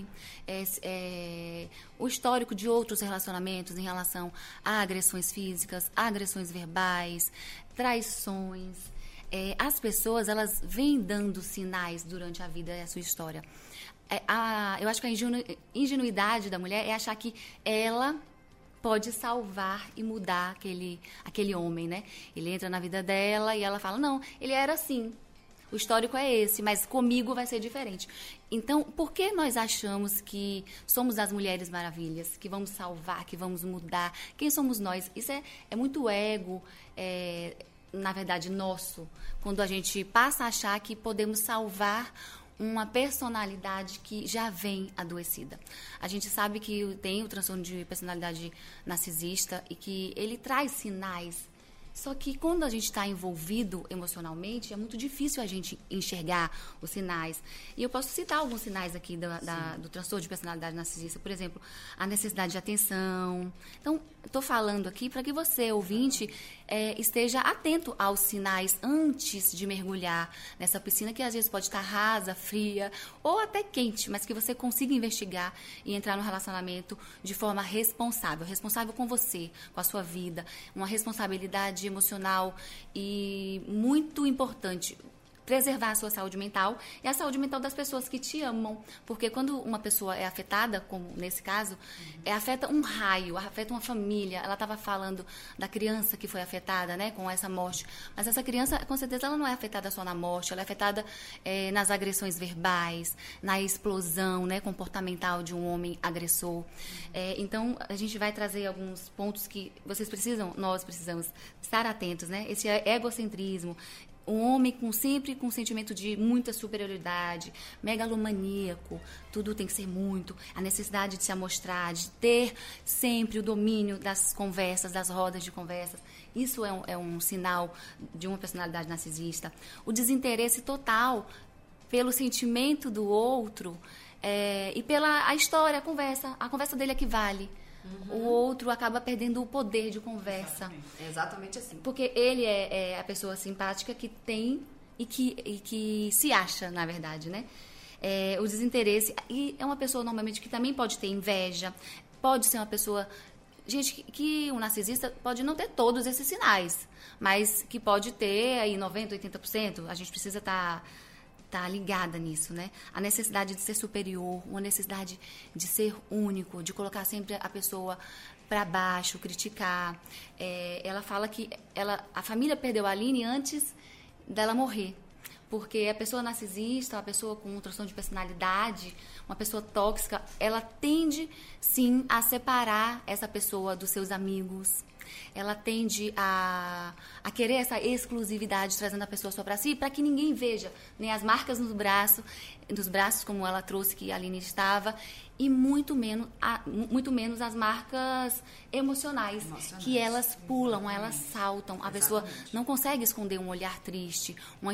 o histórico de outros relacionamentos em relação a agressões físicas, agressões verbais, traições. As pessoas, elas vêm dando sinais durante a vida, a sua história. Eu acho que a ingenuidade da mulher é achar que ela pode salvar e mudar aquele homem, né? Ele entra na vida dela e ela fala, não, ele era assim, o histórico é esse, mas comigo vai ser diferente. Então, por que nós achamos que somos as mulheres maravilhas, que vamos salvar, que vamos mudar? Quem somos nós? Isso é muito ego, na verdade, nosso, quando a gente passa a achar que podemos salvar uma personalidade que já vem adoecida. A gente sabe que tem o transtorno de personalidade narcisista e que ele traz sinais Só que quando a gente está envolvido emocionalmente, é muito difícil a gente enxergar os sinais. E eu posso citar alguns sinais aqui do transtorno de personalidade narcisista. Por exemplo, a necessidade de atenção. Então, estou falando aqui para que você, ouvinte, esteja atento aos sinais antes de mergulhar nessa piscina, que às vezes pode estar rasa, fria ou até quente, mas que você consiga investigar e entrar no relacionamento de forma responsável. Responsável com você, com a sua vida. Uma responsabilidade emocional e muito importante, preservar a sua saúde mental e a saúde mental das pessoas que te amam, porque quando uma pessoa é afetada, como nesse caso, afeta um raio, afeta uma família. Ela estava falando da criança que foi afetada, né, com essa morte, mas essa criança, com certeza, ela não é afetada só na morte, ela é afetada nas agressões verbais, na explosão, né, comportamental de um homem agressor. Então, a gente vai trazer alguns pontos que nós precisamos estar atentos, né, esse egocentrismo, um homem sempre com um sentimento de muita superioridade, megalomaníaco, tudo tem que ser muito, a necessidade de se amostrar, de ter sempre o domínio das conversas, das rodas de conversas. Isso é um sinal de uma personalidade narcisista. O desinteresse total pelo sentimento do outro e pela história, a conversa dele é que vale. O outro acaba perdendo o poder de conversa. Exatamente assim. Porque ele é a pessoa simpática que tem e que se acha, na verdade, né? O desinteresse. E é uma pessoa, normalmente, que também pode ter inveja. Pode ser uma pessoa... Gente, que o narcisista pode não ter todos esses sinais, mas que pode ter aí 90%, 80%. A gente precisa estar ligada nisso, né? A necessidade de ser superior, uma necessidade de ser único, de colocar sempre a pessoa para baixo, criticar. Ela fala que a família perdeu a Aline antes dela morrer, porque a pessoa narcisista, a pessoa com um transtorno de personalidade, uma pessoa tóxica, ela tende, sim, a separar essa pessoa dos seus amigos. Ela tende a querer essa exclusividade, trazendo a pessoa só para si, para que ninguém veja nem as marcas nos braços, como ela trouxe que a Aline estava, e muito menos as marcas emocionais, que elas pulam, elas saltam. A pessoa não consegue esconder um olhar triste, uma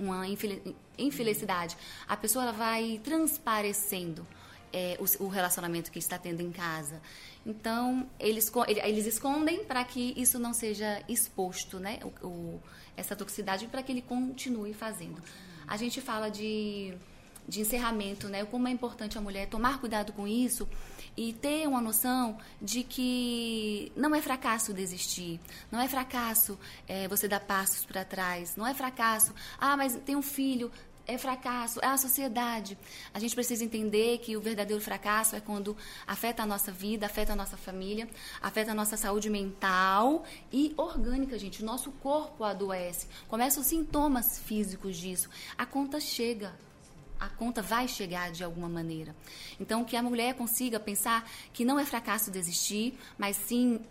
infelicidade. A pessoa ela vai transparecendo o relacionamento que está tendo em casa. Então, eles escondem para que isso não seja exposto, né? Essa toxicidade, para que ele continue fazendo. A gente fala de encerramento, né? Como é importante a mulher tomar cuidado com isso e ter uma noção de que não é fracasso desistir, não é fracasso você dar passos para trás, não é fracasso, mas tem um filho... É fracasso, é a sociedade. A gente precisa entender que o verdadeiro fracasso é quando afeta a nossa vida, afeta a nossa família, afeta a nossa saúde mental e orgânica, gente. O nosso corpo adoece. Começam os sintomas físicos disso. A conta chega. A conta vai chegar de alguma maneira. Então, que a mulher consiga pensar que não é fracasso desistir, mas sim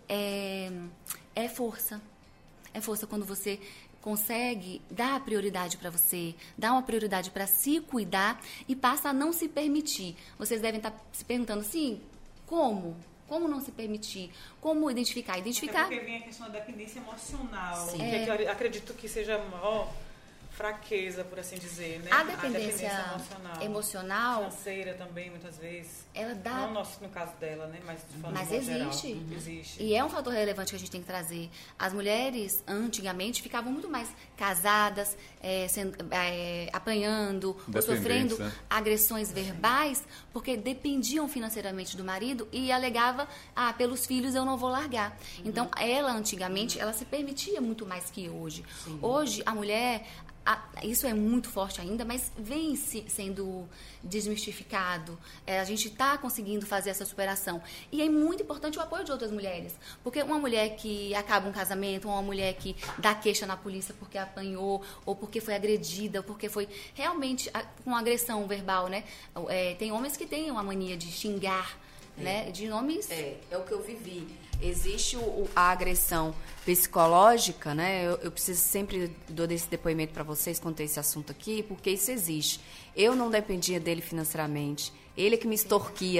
é força. É força quando você consegue dar prioridade para você, dar uma prioridade para se cuidar e passa a não se permitir. Vocês devem estar se perguntando assim, como? Como não se permitir? Como identificar? Até porque vem a questão da dependência emocional, Sim. que eu acredito que seja a maior fraqueza, por assim dizer, né? A dependência emocional, financeira também, muitas vezes. Ela dá... Não no caso dela, né? Mas existe. Existe. E é um fator relevante que a gente tem que trazer. As mulheres, antigamente, ficavam muito mais casadas, apanhando, ou sofrendo agressões verbais, porque dependiam financeiramente do marido e alegava, pelos filhos eu não vou largar. Então, ela, antigamente, ela se permitia muito mais que hoje. Sim. Hoje, a mulher... isso é muito forte ainda, mas vem sendo desmistificado. A gente está conseguindo fazer essa superação. E é muito importante o apoio de outras mulheres. Porque uma mulher que acaba um casamento, uma mulher que dá queixa na polícia porque apanhou, ou porque foi agredida, ou porque foi realmente com agressão verbal, né? Tem homens que têm uma mania de xingar, né? De nomes... É o que eu vivi. Existe a agressão psicológica, né? Eu preciso sempre dar esse depoimento para vocês quando tem esse assunto aqui, porque isso existe. Eu não dependia dele financeiramente. Ele é que me extorquia.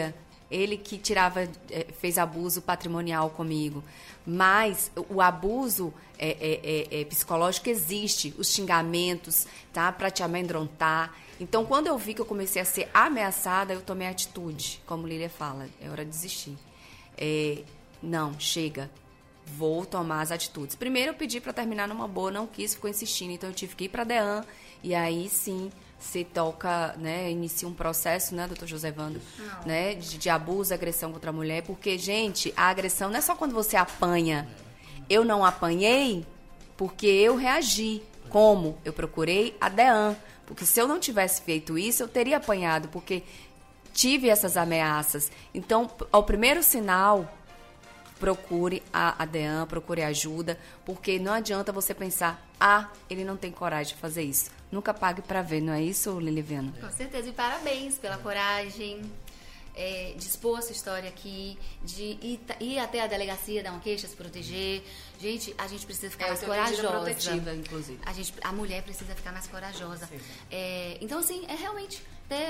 ele que fez abuso patrimonial comigo. Mas o abuso psicológico existe, os xingamentos, tá? Para te amedrontar. Então, quando eu vi que eu comecei a ser ameaçada, eu tomei atitude, como Lília fala, é hora de desistir. Não, chega, vou tomar as atitudes. Primeiro eu pedi para terminar numa boa, não quis, ficou insistindo, então eu tive que ir para a DEAN, e aí sim se toca, né, inicia um processo, né, doutor Josevandro, né, de abuso, agressão contra a mulher, porque, gente, a agressão não é só quando você apanha. Eu não apanhei porque eu reagi. Como? Eu procurei a DEAN, porque se eu não tivesse feito isso, eu teria apanhado, porque tive essas ameaças. Então, ao primeiro sinal, procure a DEAN, procure ajuda, porque não adianta você pensar, ele não tem coragem de fazer isso. Nunca pague para ver, não é isso, Liliviana? Com certeza, e parabéns pela coragem de expor a sua história aqui, de ir até a delegacia, dar uma queixa, se proteger. Gente, a gente precisa ficar mais corajosa. Protetiva, inclusive. A mulher precisa ficar mais corajosa. Então, assim, realmente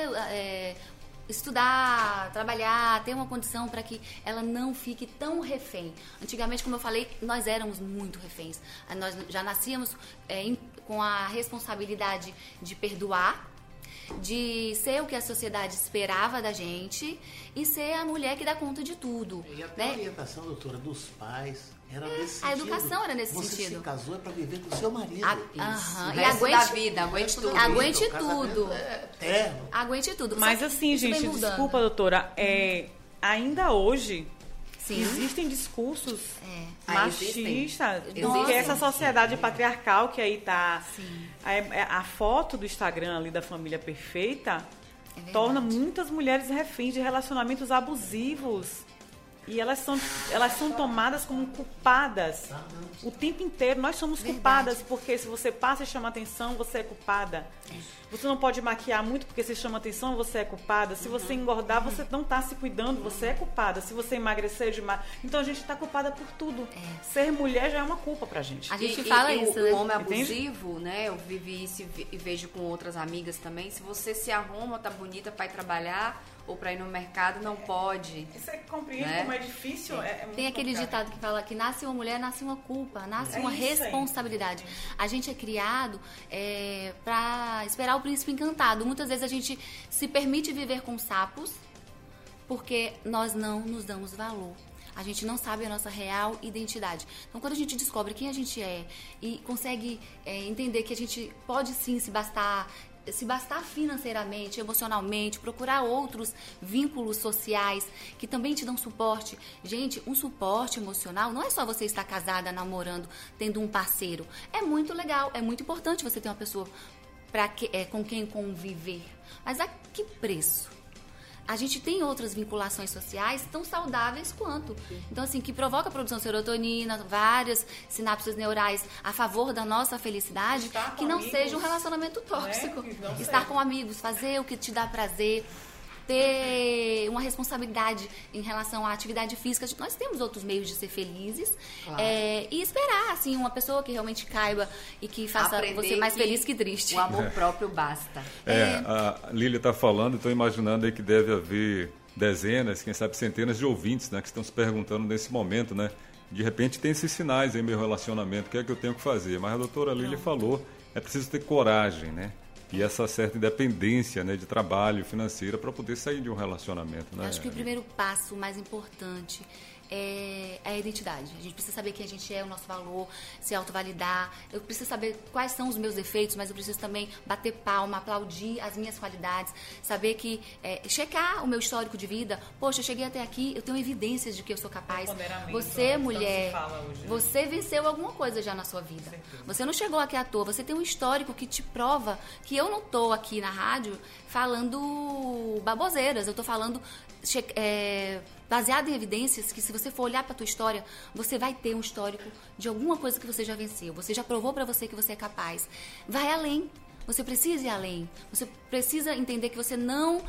estudar, trabalhar, ter uma condição para que ela não fique tão refém. Antigamente, como eu falei, nós éramos muito reféns. Nós já nascíamos com a responsabilidade de perdoar, de ser o que a sociedade esperava da gente e ser a mulher que dá conta de tudo. E até a orientação, doutora, dos pais era nesse sentido. A educação era nesse sentido. Você se casou para viver com o seu marido. E aguente vida, aguente tudo. Aguente tudo. Eterno. Aguente tudo. Mas assim, gente, desculpa, doutora, ainda hoje existem discursos machistas, que essa sociedade patriarcal que aí tá... A foto do Instagram ali da família perfeita torna muitas mulheres reféns de relacionamentos abusivos. E elas são tomadas como culpadas o tempo inteiro. Nós somos culpadas porque se você passa e chama atenção, você é culpada. Você não pode maquiar muito porque se chama atenção, você é culpada. Se você engordar, você não está se cuidando, você é culpada. Se você emagrecer demais... Então a gente está culpada por tudo. Ser mulher já é uma culpa pra gente. A gente fala isso, né? O homem abusivo, né? Eu vivi isso e vejo com outras amigas também. Se você se arruma, tá bonita pra ir trabalhar ou para ir no mercado, não pode. Você compreende como é difícil? Tem aquele ditado que fala que nasce uma mulher, nasce uma culpa, nasce uma responsabilidade. A gente é criado para esperar o príncipe encantado. Muitas vezes a gente se permite viver com sapos porque nós não nos damos valor. A gente não sabe a nossa real identidade. Então, quando a gente descobre quem a gente é e consegue entender que a gente pode sim se bastar financeiramente, emocionalmente, procurar outros vínculos sociais que também te dão suporte. Gente, um suporte emocional não é só você estar casada, namorando, tendo um parceiro. É muito legal, é muito importante você ter uma pessoa com quem conviver. Mas a que preço? A gente tem outras vinculações sociais tão saudáveis quanto. Então, assim, que provoca a produção de serotonina, várias sinapses neurais a favor da nossa felicidade, que não seja um relacionamento tóxico. Estar com amigos, fazer o que te dá prazer, ter uma responsabilidade em relação à atividade física. Nós temos outros meios de ser felizes. Claro. E esperar, assim, uma pessoa que realmente caiba e que faça você mais feliz que triste. O amor próprio basta. A Lília está falando, estou imaginando aí que deve haver dezenas, quem sabe centenas de ouvintes, né, que estão se perguntando nesse momento, né? De repente tem esses sinais em meu relacionamento, o que é que eu tenho que fazer? Mas a doutora Lília falou, é preciso ter coragem, né? E essa certa independência, né, de trabalho, financeira, para poder sair de um relacionamento. Né? Acho que o primeiro passo mais importante é a identidade. A gente precisa saber quem a gente é, o nosso valor, se autovalidar. Eu preciso saber quais são os meus defeitos, mas eu preciso também bater palma, aplaudir as minhas qualidades, saber que, checar o meu histórico de vida. Poxa, eu cheguei até aqui, eu tenho evidências de que eu sou capaz. Você, mulher, você venceu alguma coisa já na sua vida. Você não chegou aqui à toa, você tem um histórico que te prova que eu não estou aqui na rádio falando baboseiras, eu estou falando baseado em evidências que, se você for olhar para a tua história, você vai ter um histórico de alguma coisa que você já venceu. Você já provou para você que você é capaz. Vai além. você precisa ir além. Você precisa entender que você não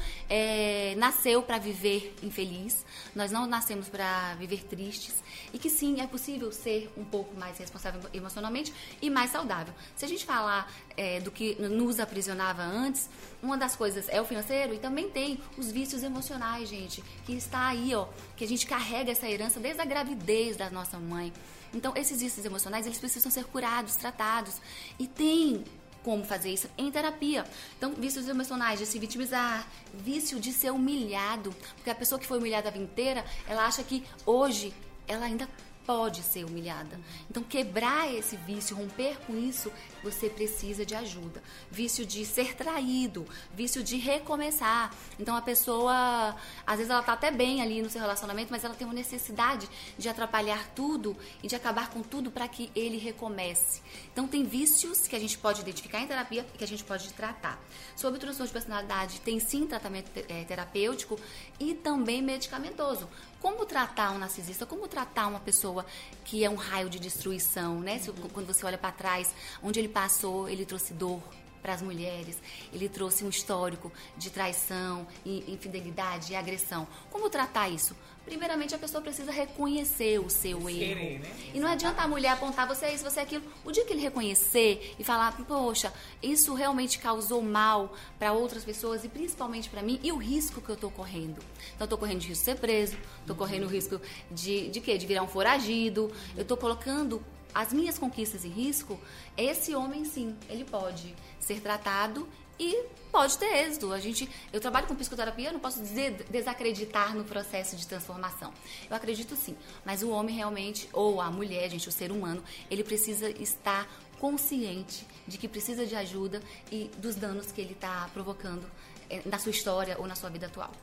nasceu para viver infeliz. Nós não nascemos para viver tristes. E que sim, é possível ser um pouco mais responsável emocionalmente e mais saudável. Se a gente falar do que nos aprisionava antes, uma das coisas é o financeiro e também tem os vícios emocionais, gente, que está aí, ó, que a gente carrega essa herança desde a gravidez da nossa mãe. Então, esses vícios emocionais, eles precisam ser curados, tratados. E tem como fazer isso em terapia. Então, vícios emocionais de se vitimizar, vício de ser humilhado, porque a pessoa que foi humilhada a vida inteira, ela acha que hoje ela ainda pode ser humilhada. Então, quebrar esse vício, romper com isso, você precisa de ajuda. Vício de ser traído, vício de recomeçar. Então, a pessoa, às vezes ela tá até bem ali no seu relacionamento, mas ela tem uma necessidade de atrapalhar tudo e de acabar com tudo para que ele recomece. Então, tem vícios que a gente pode identificar em terapia e que a gente pode tratar. Sobre o transtorno de personalidade, tem sim tratamento terapêutico e também medicamentoso. Como tratar um narcisista? Como tratar uma pessoa que é um raio de destruição, né? Quando você olha para trás, onde ele passou, ele trouxe dor para as mulheres, ele trouxe um histórico de traição, infidelidade e agressão. Como tratar isso? Primeiramente, a pessoa precisa reconhecer o seu erro. Né? E não adianta a mulher apontar, você é isso, você é aquilo. O dia que ele reconhecer e falar, poxa, isso realmente causou mal para outras pessoas e principalmente para mim, e o risco que eu estou correndo. Então, eu estou correndo de risco de ser preso, estou correndo o risco de quê? De virar um foragido. Eu estou colocando as minhas conquistas em risco. Esse homem, sim, ele pode ser tratado e pode ter êxito. Eu trabalho com psicoterapia, eu não posso desacreditar no processo de transformação. Eu acredito sim, mas o homem realmente, ou a mulher, gente, o ser humano, ele precisa estar consciente de que precisa de ajuda e dos danos que ele está provocando na sua história ou na sua vida atual.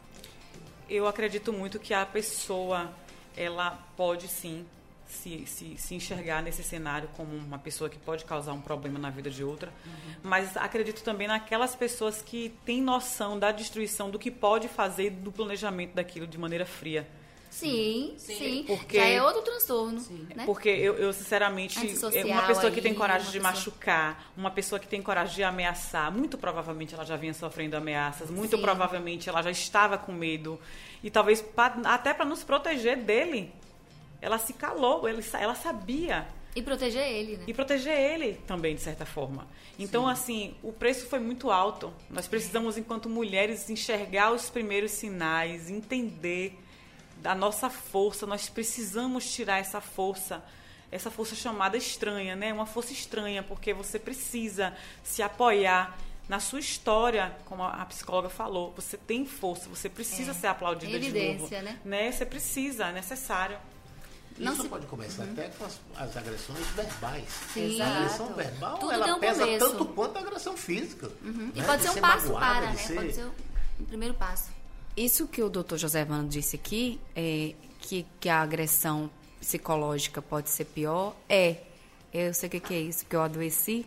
Eu acredito muito que a pessoa, ela pode sim se enxergar nesse cenário como uma pessoa que pode causar um problema na vida de outra, mas acredito também naquelas pessoas que têm noção da destruição, do que pode fazer, do planejamento daquilo de maneira fria. Sim. Porque, já é outro transtorno. Né? Porque eu sinceramente, uma pessoa que tem coragem de machucar, uma pessoa que tem coragem de ameaçar, muito provavelmente ela já vinha sofrendo ameaças, muito provavelmente ela já estava com medo, e talvez até para nos proteger dele, ela se calou, ela sabia. E proteger ele, né? E proteger ele também, de certa forma. Então, assim, o preço foi muito alto. Nós precisamos, enquanto mulheres, enxergar os primeiros sinais, entender da nossa força. Nós precisamos tirar essa força chamada estranha, né? Uma força estranha, porque você precisa se apoiar na sua história, como a psicóloga falou. Você tem força, você precisa ser aplaudida de novo. Né? Você precisa, é necessário. Isso pode começar até com as agressões verbais. Sim, a agressão verbal, tudo ela pesa começo. tanto quanto a agressão física. Né? E pode ser um passo para, né? Pode ser o primeiro passo. Isso que o Dr. José Evandro disse aqui, que a agressão psicológica pode ser pior, eu sei o que é isso, porque eu adoeci,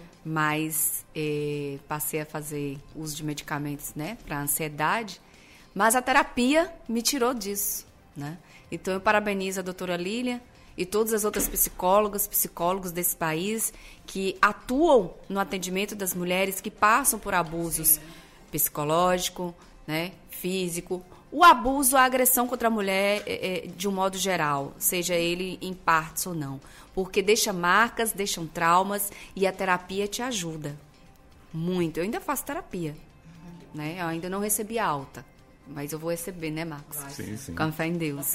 mas passei a fazer uso de medicamentos, né, para ansiedade, mas a terapia me tirou disso, né? Então, eu parabenizo a doutora Lília e todas as outras psicólogos desse país que atuam no atendimento das mulheres que passam por abusos psicológico, né, físico, o abuso, a agressão contra a mulher de um modo geral, seja ele em partes ou não, porque deixa marcas, deixam traumas e a terapia te ajuda muito. Eu ainda faço terapia, né? Eu ainda não recebi alta. Mas eu vou receber, né, Marcos? Sim. Com fé em Deus.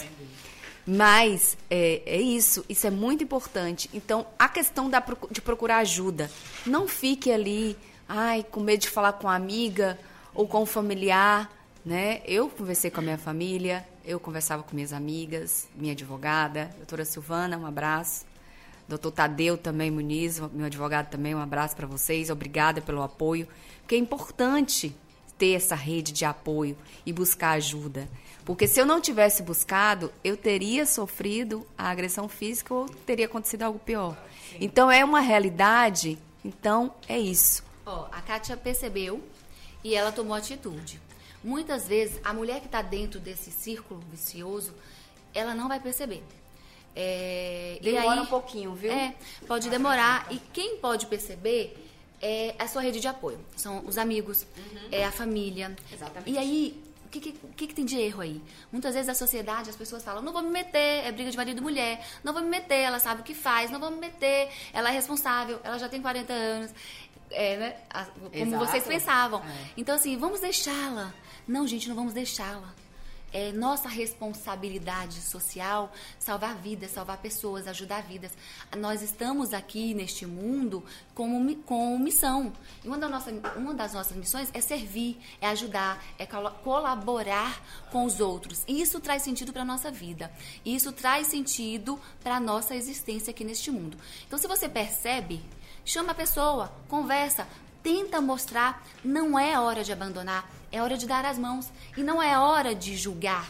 Mas é isso é muito importante. Então, a questão de procurar ajuda. Não fique ali, com medo de falar com a amiga ou com o familiar, né? Eu conversei com a minha família, eu conversava com minhas amigas, minha advogada, doutora Silvana, um abraço. Doutor Tadeu também, Muniz, meu advogado também, um abraço para vocês. Obrigada pelo apoio, porque é importante ter essa rede de apoio e buscar ajuda. Porque se eu não tivesse buscado, eu teria sofrido a agressão física ou teria acontecido algo pior. Então, é uma realidade, então é isso. A Kátia percebeu e ela tomou atitude. Muitas vezes, a mulher que está dentro desse círculo vicioso, ela não vai perceber. Demora um pouquinho, viu? Pode demorar. E quem pode perceber é a sua rede de apoio. São os amigos, é a família. Exatamente. E aí, o que tem de erro aí? Muitas vezes a sociedade, as pessoas falam, não vou me meter, é briga de marido e mulher, não vou me meter, ela sabe o que faz, não vou me meter, ela é responsável, ela já tem 40 anos. Né? Como vocês pensavam. Então, assim, vamos deixá-la. Não, gente, não vamos deixá-la. É nossa responsabilidade social salvar vidas, salvar pessoas, ajudar vidas. Nós estamos aqui neste mundo com missão. E uma das nossas missões é servir, é ajudar, é colaborar com os outros. E isso traz sentido para a nossa vida. E isso traz sentido para a nossa existência aqui neste mundo. Então, se você percebe, chama a pessoa, conversa, tenta mostrar, não é hora de abandonar, é hora de dar as mãos. E não é hora de julgar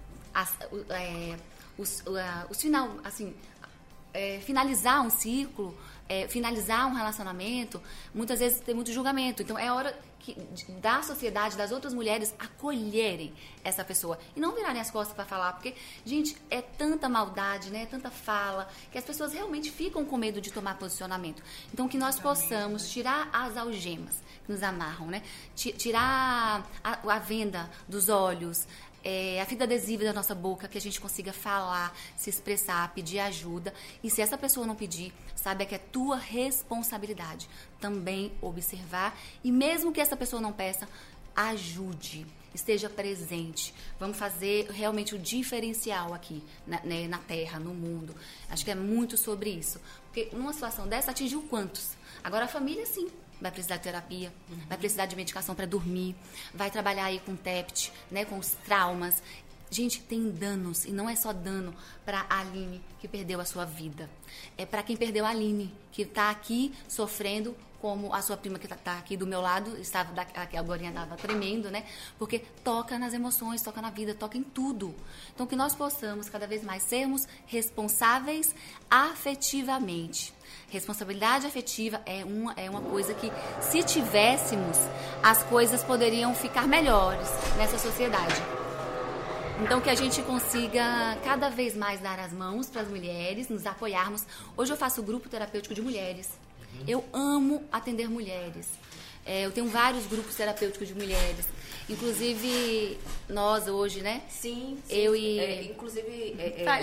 finalizar um ciclo, finalizar um relacionamento. Muitas vezes tem muito julgamento. Então, é hora da sociedade, das outras mulheres, acolherem essa pessoa. E não virarem as costas para falar. Porque, gente, é tanta maldade, né? É tanta fala, que as pessoas realmente ficam com medo de tomar posicionamento. Então, que nós possamos tirar as algemas que nos amarram, né? Tirar a venda dos olhos, a fita adesiva da nossa boca, que a gente consiga falar, se expressar, pedir ajuda. E se essa pessoa não pedir, saiba que é tua responsabilidade também observar. E mesmo que essa pessoa não peça, ajude, esteja presente. Vamos fazer realmente o diferencial aqui na Terra, no mundo. Acho que é muito sobre isso. Porque numa situação dessa, atingiu quantos? Agora a família, sim, vai precisar de terapia, vai precisar de medicação para dormir, vai trabalhar aí com TEPT, né, com os traumas. Gente, tem danos, e não é só dano para a Aline, que perdeu a sua vida. É para quem perdeu a Aline, que está aqui sofrendo, como a sua prima que está aqui do meu lado, agora estava tremendo, né? Porque toca nas emoções, toca na vida, toca em tudo. Então, que nós possamos cada vez mais sermos responsáveis afetivamente. Responsabilidade afetiva é uma coisa que, se tivéssemos, as coisas poderiam ficar melhores nessa sociedade. Então, que a gente consiga cada vez mais dar as mãos para as mulheres, nos apoiarmos. Hoje eu faço grupo terapêutico de mulheres. Eu amo atender mulheres. Eu tenho vários grupos terapêuticos de mulheres. Inclusive, nós hoje, né? Sim. Eu e... inclusive,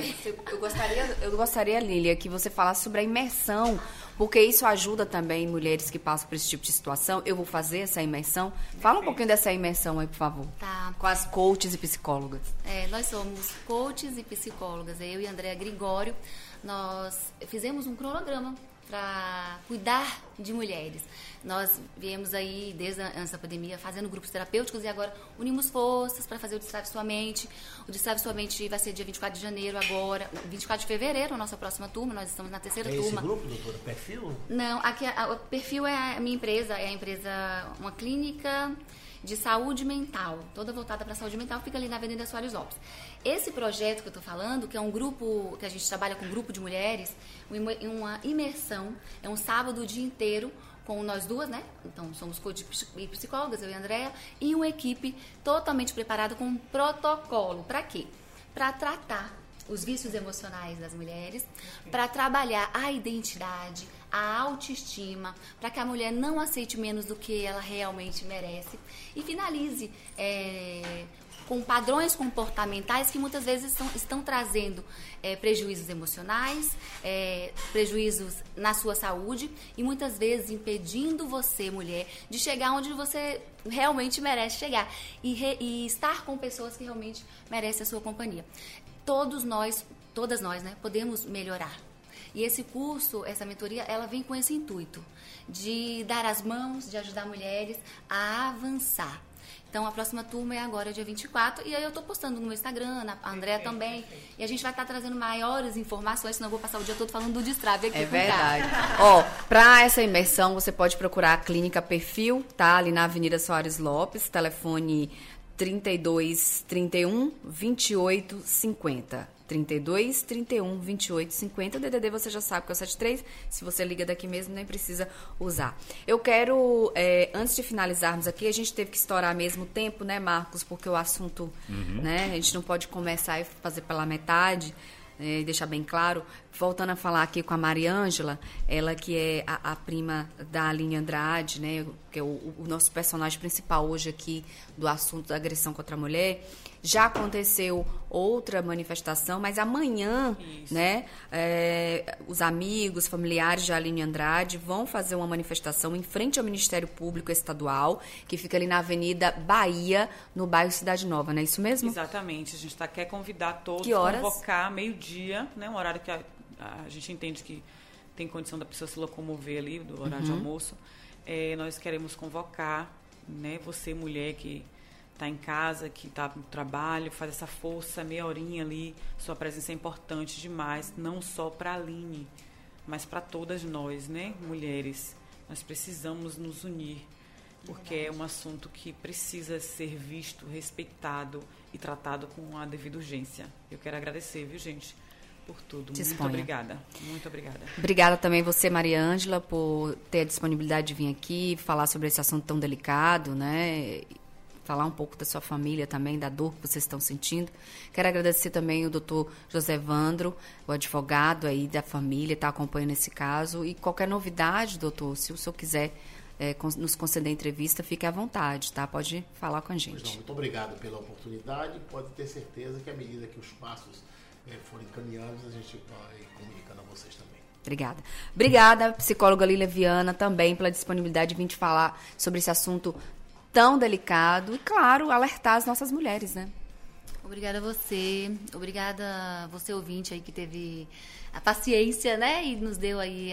eu gostaria, Lília, que você falasse sobre a imersão, porque isso ajuda também mulheres que passam por esse tipo de situação. Eu vou fazer essa imersão. Fala um pouquinho dessa imersão aí, por favor. Tá. Com as coaches e psicólogas. Nós somos coaches e psicólogas. Eu e a Andréa Gregório, nós fizemos um cronograma para cuidar de mulheres. Nós viemos aí, desde antes da pandemia, fazendo grupos terapêuticos e agora unimos forças para fazer o Destrave Sua Mente. O Destrave Sua Mente vai ser dia 24 de janeiro agora, 24 de fevereiro, a nossa próxima turma, nós estamos na terceira turma. Esse grupo, doutora? Perfil? Não, aqui o perfil é a minha empresa, uma clínica de saúde mental, toda voltada para a saúde mental, fica ali na Avenida Soares Lopes. Esse projeto que eu estou falando, que é um grupo, que a gente trabalha com um grupo de mulheres, uma imersão, é um sábado o dia inteiro, com nós duas, né? Então, somos coaches e psicólogas, eu e a Andréa, e uma equipe totalmente preparada com um protocolo. Para quê? Para tratar os vícios emocionais das mulheres, para trabalhar a identidade, a autoestima, para que a mulher não aceite menos do que ela realmente merece e finalize com padrões comportamentais que muitas vezes estão trazendo prejuízos emocionais, prejuízos na sua saúde e muitas vezes impedindo você, mulher, de chegar onde você realmente merece chegar e estar com pessoas que realmente merecem a sua companhia. Todas nós, né, podemos melhorar. E esse curso, essa mentoria, ela vem com esse intuito de dar as mãos, de ajudar mulheres a avançar. Então, a próxima turma é agora, dia 24, e aí eu estou postando no meu Instagram, a Andréa também, e a gente vai estar trazendo maiores informações, senão eu vou passar o dia todo falando do Destrave aqui. É verdade. Ó, para essa imersão, você pode procurar a Clínica Perfil, tá? Ali na Avenida Soares Lopes, telefone 32 31 28 50. 32 31 28 50. O DDD você já sabe que é o 73. Se você liga daqui mesmo, nem precisa usar. Eu quero, antes de finalizarmos aqui, a gente teve que estourar mesmo o tempo, né, Marcos? Porque o assunto, né, a gente não pode começar e fazer pela metade. e deixar bem claro, voltando a falar aqui com a Mariângela, ela que é a prima da Aline Andrade, né, que é o nosso personagem principal hoje aqui do assunto da agressão contra a mulher. Já aconteceu outra manifestação, mas amanhã, né, os amigos, familiares de Aline Andrade vão fazer uma manifestação em frente ao Ministério Público Estadual, que fica ali na Avenida Bahia, no bairro Cidade Nova, não é isso mesmo? Exatamente. A gente quer convidar todos, que horas? Convocar meio-dia, né, um horário que a gente entende que tem condição da pessoa se locomover ali, do horário de almoço. Nós queremos convocar, né, você, mulher que está em casa, que está no trabalho, faz essa força, meia horinha ali. Sua presença é importante demais, não só para a Aline, mas para todas nós, né, mulheres. Nós precisamos nos unir, porque é um assunto que precisa ser visto, respeitado e tratado com a devida urgência. Eu quero agradecer, viu, gente, por tudo. Muito obrigada. Muito obrigada. Obrigada também você, Mariângela, por ter a disponibilidade de vir aqui falar sobre esse assunto tão delicado, né? Falar um pouco da sua família também, da dor que vocês estão sentindo. Quero agradecer também o doutor José Evandro, o advogado aí da família, está acompanhando esse caso. E qualquer novidade, doutor, se o senhor quiser nos conceder entrevista, fique à vontade, tá? Pode falar com a gente. Pois não, muito obrigado pela oportunidade. Pode ter certeza que à medida que os passos forem caminhados, a gente vai comunicando a vocês também. Obrigada. Obrigada, psicóloga Lília Viana, também pela disponibilidade de vir te falar sobre esse assunto tão delicado e, claro, alertar as nossas mulheres, né? Obrigada a você, obrigada a você, ouvinte, aí que teve a paciência, né? E nos deu aí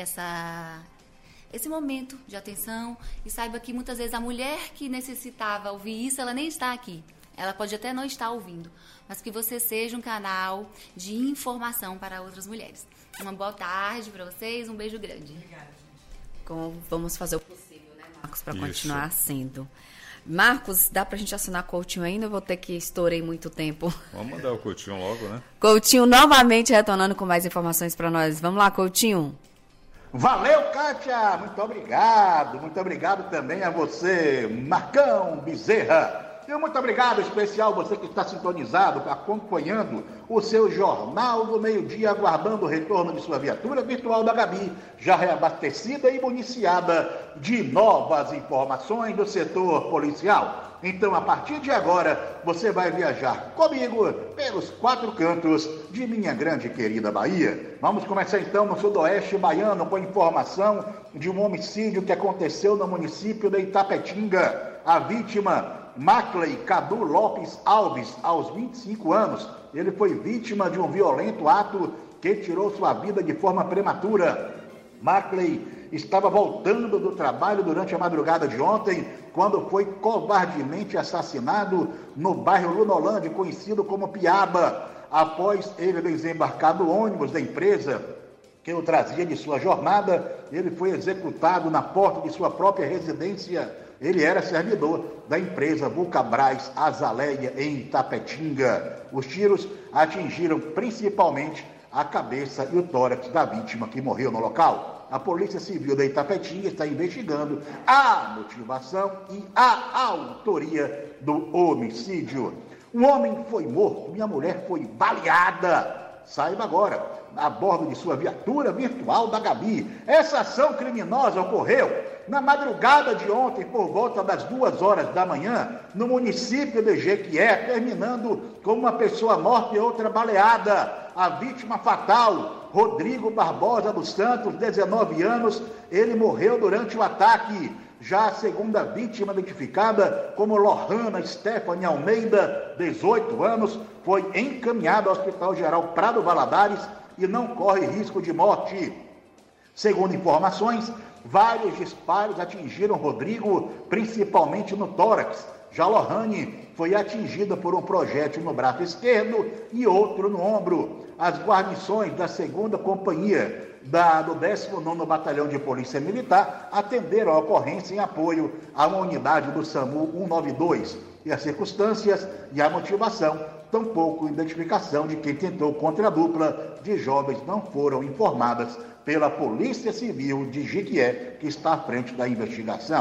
esse momento de atenção. E saiba que muitas vezes a mulher que necessitava ouvir isso, ela nem está aqui. Ela pode até não estar ouvindo, mas que você seja um canal de informação para outras mulheres. Uma boa tarde para vocês, um beijo grande. Obrigada, gente. Vamos fazer o possível, né, Marcos, para continuar sendo. Marcos, dá pra gente assinar Coutinho ainda? Eu vou ter que estourei muito tempo. Vamos mandar o Coutinho logo, né? Coutinho novamente retornando com mais informações para nós. Vamos lá, Coutinho. Valeu, Kátia! Muito obrigado. Muito obrigado também a você, Marcão Bezerra. E muito obrigado especial você que está sintonizado, acompanhando o seu Jornal do Meio-Dia, aguardando o retorno de sua viatura virtual da Gabi, já reabastecida e municiada de novas informações do setor policial. Então, a partir de agora, você vai viajar comigo pelos 4 cantos de minha grande e querida Bahia. Vamos começar então no sudoeste baiano com a informação de um homicídio que aconteceu no município de Itapetinga. A vítima, Macley Cadu Lopes Alves, aos 25 anos, ele foi vítima de um violento ato que tirou sua vida de forma prematura. Macley estava voltando do trabalho durante a madrugada de ontem, quando foi covardemente assassinado no bairro Lunolândia, conhecido como Piaba, após ele desembarcar do ônibus da empresa que o trazia de sua jornada. Ele foi executado na porta de sua própria residência. Ele era servidor da empresa Vulcabras Azaleia, em Itapetinga. Os tiros atingiram principalmente a cabeça e o tórax da vítima, que morreu no local. A Polícia Civil da Itapetinga está investigando a motivação e a autoria do homicídio. Um homem foi morto e a mulher foi baleada. Saiba agora, a bordo de sua viatura virtual da Gabi. Essa ação criminosa ocorreu na madrugada de ontem, por volta das 2 horas da manhã, no município de Jequié, terminando com uma pessoa morta e outra baleada. A vítima fatal, Rodrigo Barbosa dos Santos, 19 anos, ele morreu durante o ataque. Já a segunda vítima, identificada como Lohana Stephanie Almeida, 18 anos, foi encaminhada ao Hospital Geral Prado Valadares e não corre risco de morte. Segundo informações, vários disparos atingiram Rodrigo, principalmente no tórax. Já Lohane foi atingida por um projétil no braço esquerdo e outro no ombro. As guarnições da 2ª Companhia do 19º Batalhão de Polícia Militar atenderam a ocorrência em apoio a uma unidade do SAMU 192. E as circunstâncias e a motivação, tampouco identificação de quem tentou contra a dupla de jovens, não foram informadas pela Polícia Civil de Jequié, que está à frente da investigação.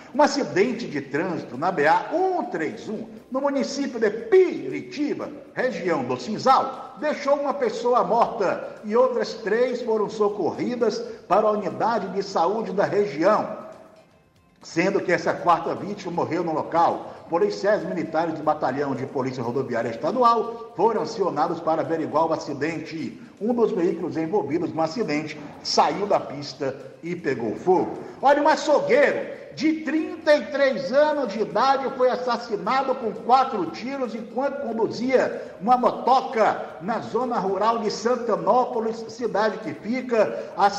Um acidente de trânsito na BA-131, no município de Piritiba, região do Cinzal, deixou uma pessoa morta e outras 3 foram socorridas para a unidade de saúde da região, sendo que essa 4ª vítima morreu no local. Policiais militares do Batalhão de Polícia Rodoviária Estadual foram acionados para averiguar o acidente. Um dos veículos envolvidos no acidente saiu da pista e pegou fogo. Olha, um açougueiro de 33 anos de idade foi assassinado com 4 tiros enquanto conduzia uma motoca na zona rural de Santanópolis, cidade que fica a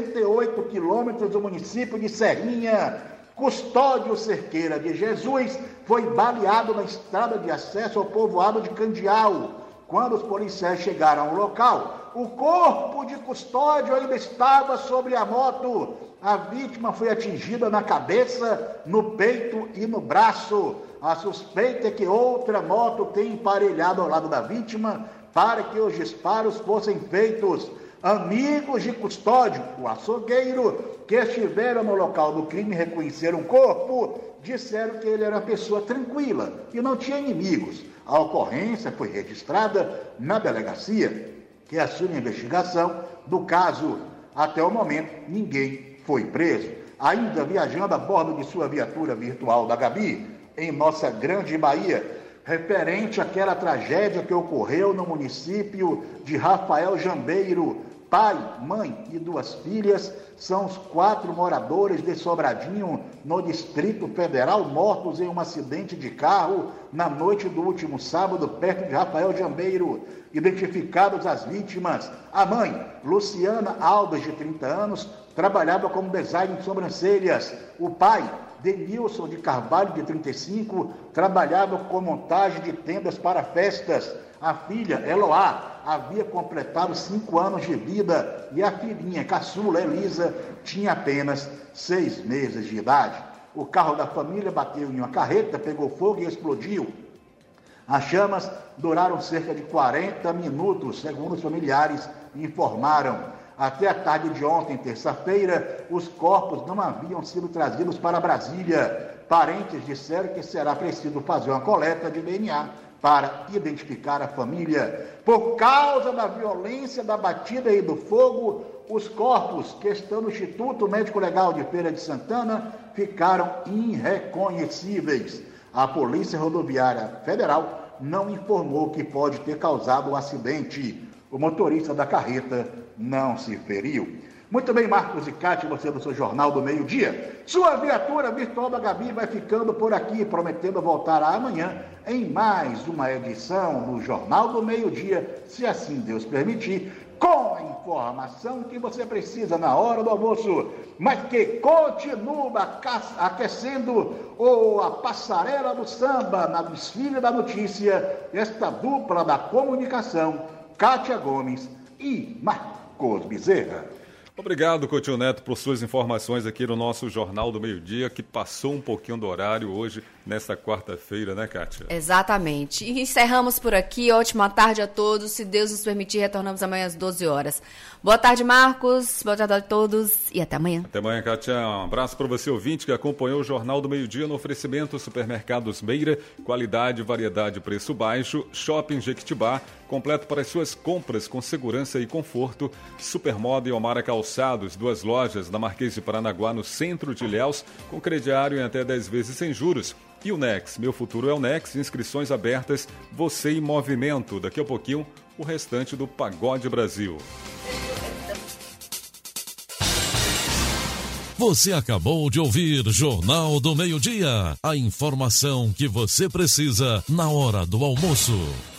68 quilômetros do município de Serrinha. Custódio Cerqueira de Jesus foi baleado na estrada de acesso ao povoado de Candial. Quando os policiais chegaram ao local, o corpo de Custódio ainda estava sobre a moto. A vítima foi atingida na cabeça, no peito e no braço. A suspeita é que outra moto tenha emparelhado ao lado da vítima para que os disparos fossem feitos. Amigos de Custódio, o açougueiro, que estiveram no local do crime e reconheceram o corpo, disseram que ele era uma pessoa tranquila e não tinha inimigos. A ocorrência foi registrada na delegacia, que assume a investigação do caso. Até o momento, ninguém foi preso. Ainda viajando a bordo de sua viatura virtual da Gabi, em nossa grande Bahia, referente àquela tragédia que ocorreu no município de Rafael Jambeiro. Pai, mãe e 2 filhas são os 4 moradores de Sobradinho, no Distrito Federal, mortos em um acidente de carro na noite do último sábado, perto de Rafael Jambeiro. Identificados as vítimas, a mãe, Luciana Alves, de 30 anos, trabalhava como design de sobrancelhas. O pai, Denilson de Carvalho, de 35, trabalhava com montagem de tendas para festas. A filha, Eloá, havia completado 5 anos de vida e a filhinha, caçula, Elisa, tinha apenas 6 meses de idade. O carro da família bateu em uma carreta, pegou fogo e explodiu. As chamas duraram cerca de 40 minutos, segundo os familiares informaram. Até a tarde de ontem, terça-feira, os corpos não haviam sido trazidos para Brasília. Parentes disseram que será preciso fazer uma coleta de DNA para identificar a família. Por causa da violência da batida e do fogo, os corpos que estão no Instituto Médico Legal de Feira de Santana ficaram irreconhecíveis. A Polícia Rodoviária Federal não informou que pode ter causado o acidente. O motorista da carreta não se feriu. Muito bem, Marcos e Cátia, você do seu Jornal do Meio-Dia. Sua viatura virtual da Gabi vai ficando por aqui, prometendo voltar amanhã em mais uma edição do Jornal do Meio-Dia, se assim Deus permitir, com a informação que você precisa na hora do almoço, mas que continua aquecendo a passarela do samba na desfile da notícia, esta dupla da comunicação, Cátia Gomes e Marcos Bezerra. Obrigado, Coutinho Neto, por suas informações aqui no nosso Jornal do Meio-Dia, que passou um pouquinho do horário hoje, nesta quarta-feira, né, Cátia? Exatamente. E encerramos por aqui. Ótima tarde a todos. Se Deus nos permitir, retornamos amanhã às 12 horas. Boa tarde, Marcos. Boa tarde a todos e até amanhã. Até amanhã, Cátia. Um abraço para você, ouvinte, que acompanhou o Jornal do Meio-Dia no oferecimento Supermercados Meira, qualidade, variedade, preço baixo, Shopping Jequitibá, completo para as suas compras com segurança e conforto, Supermoda e Omara Calçados, 2 lojas na Marquês de Paranaguá, no centro de Ilhéus, com crediário em até 10 vezes sem juros. E o Nex, meu futuro é o Nex, inscrições abertas, você em movimento. Daqui a pouquinho, o restante do Pagode Brasil. Você acabou de ouvir Jornal do Meio-Dia, a informação que você precisa na hora do almoço.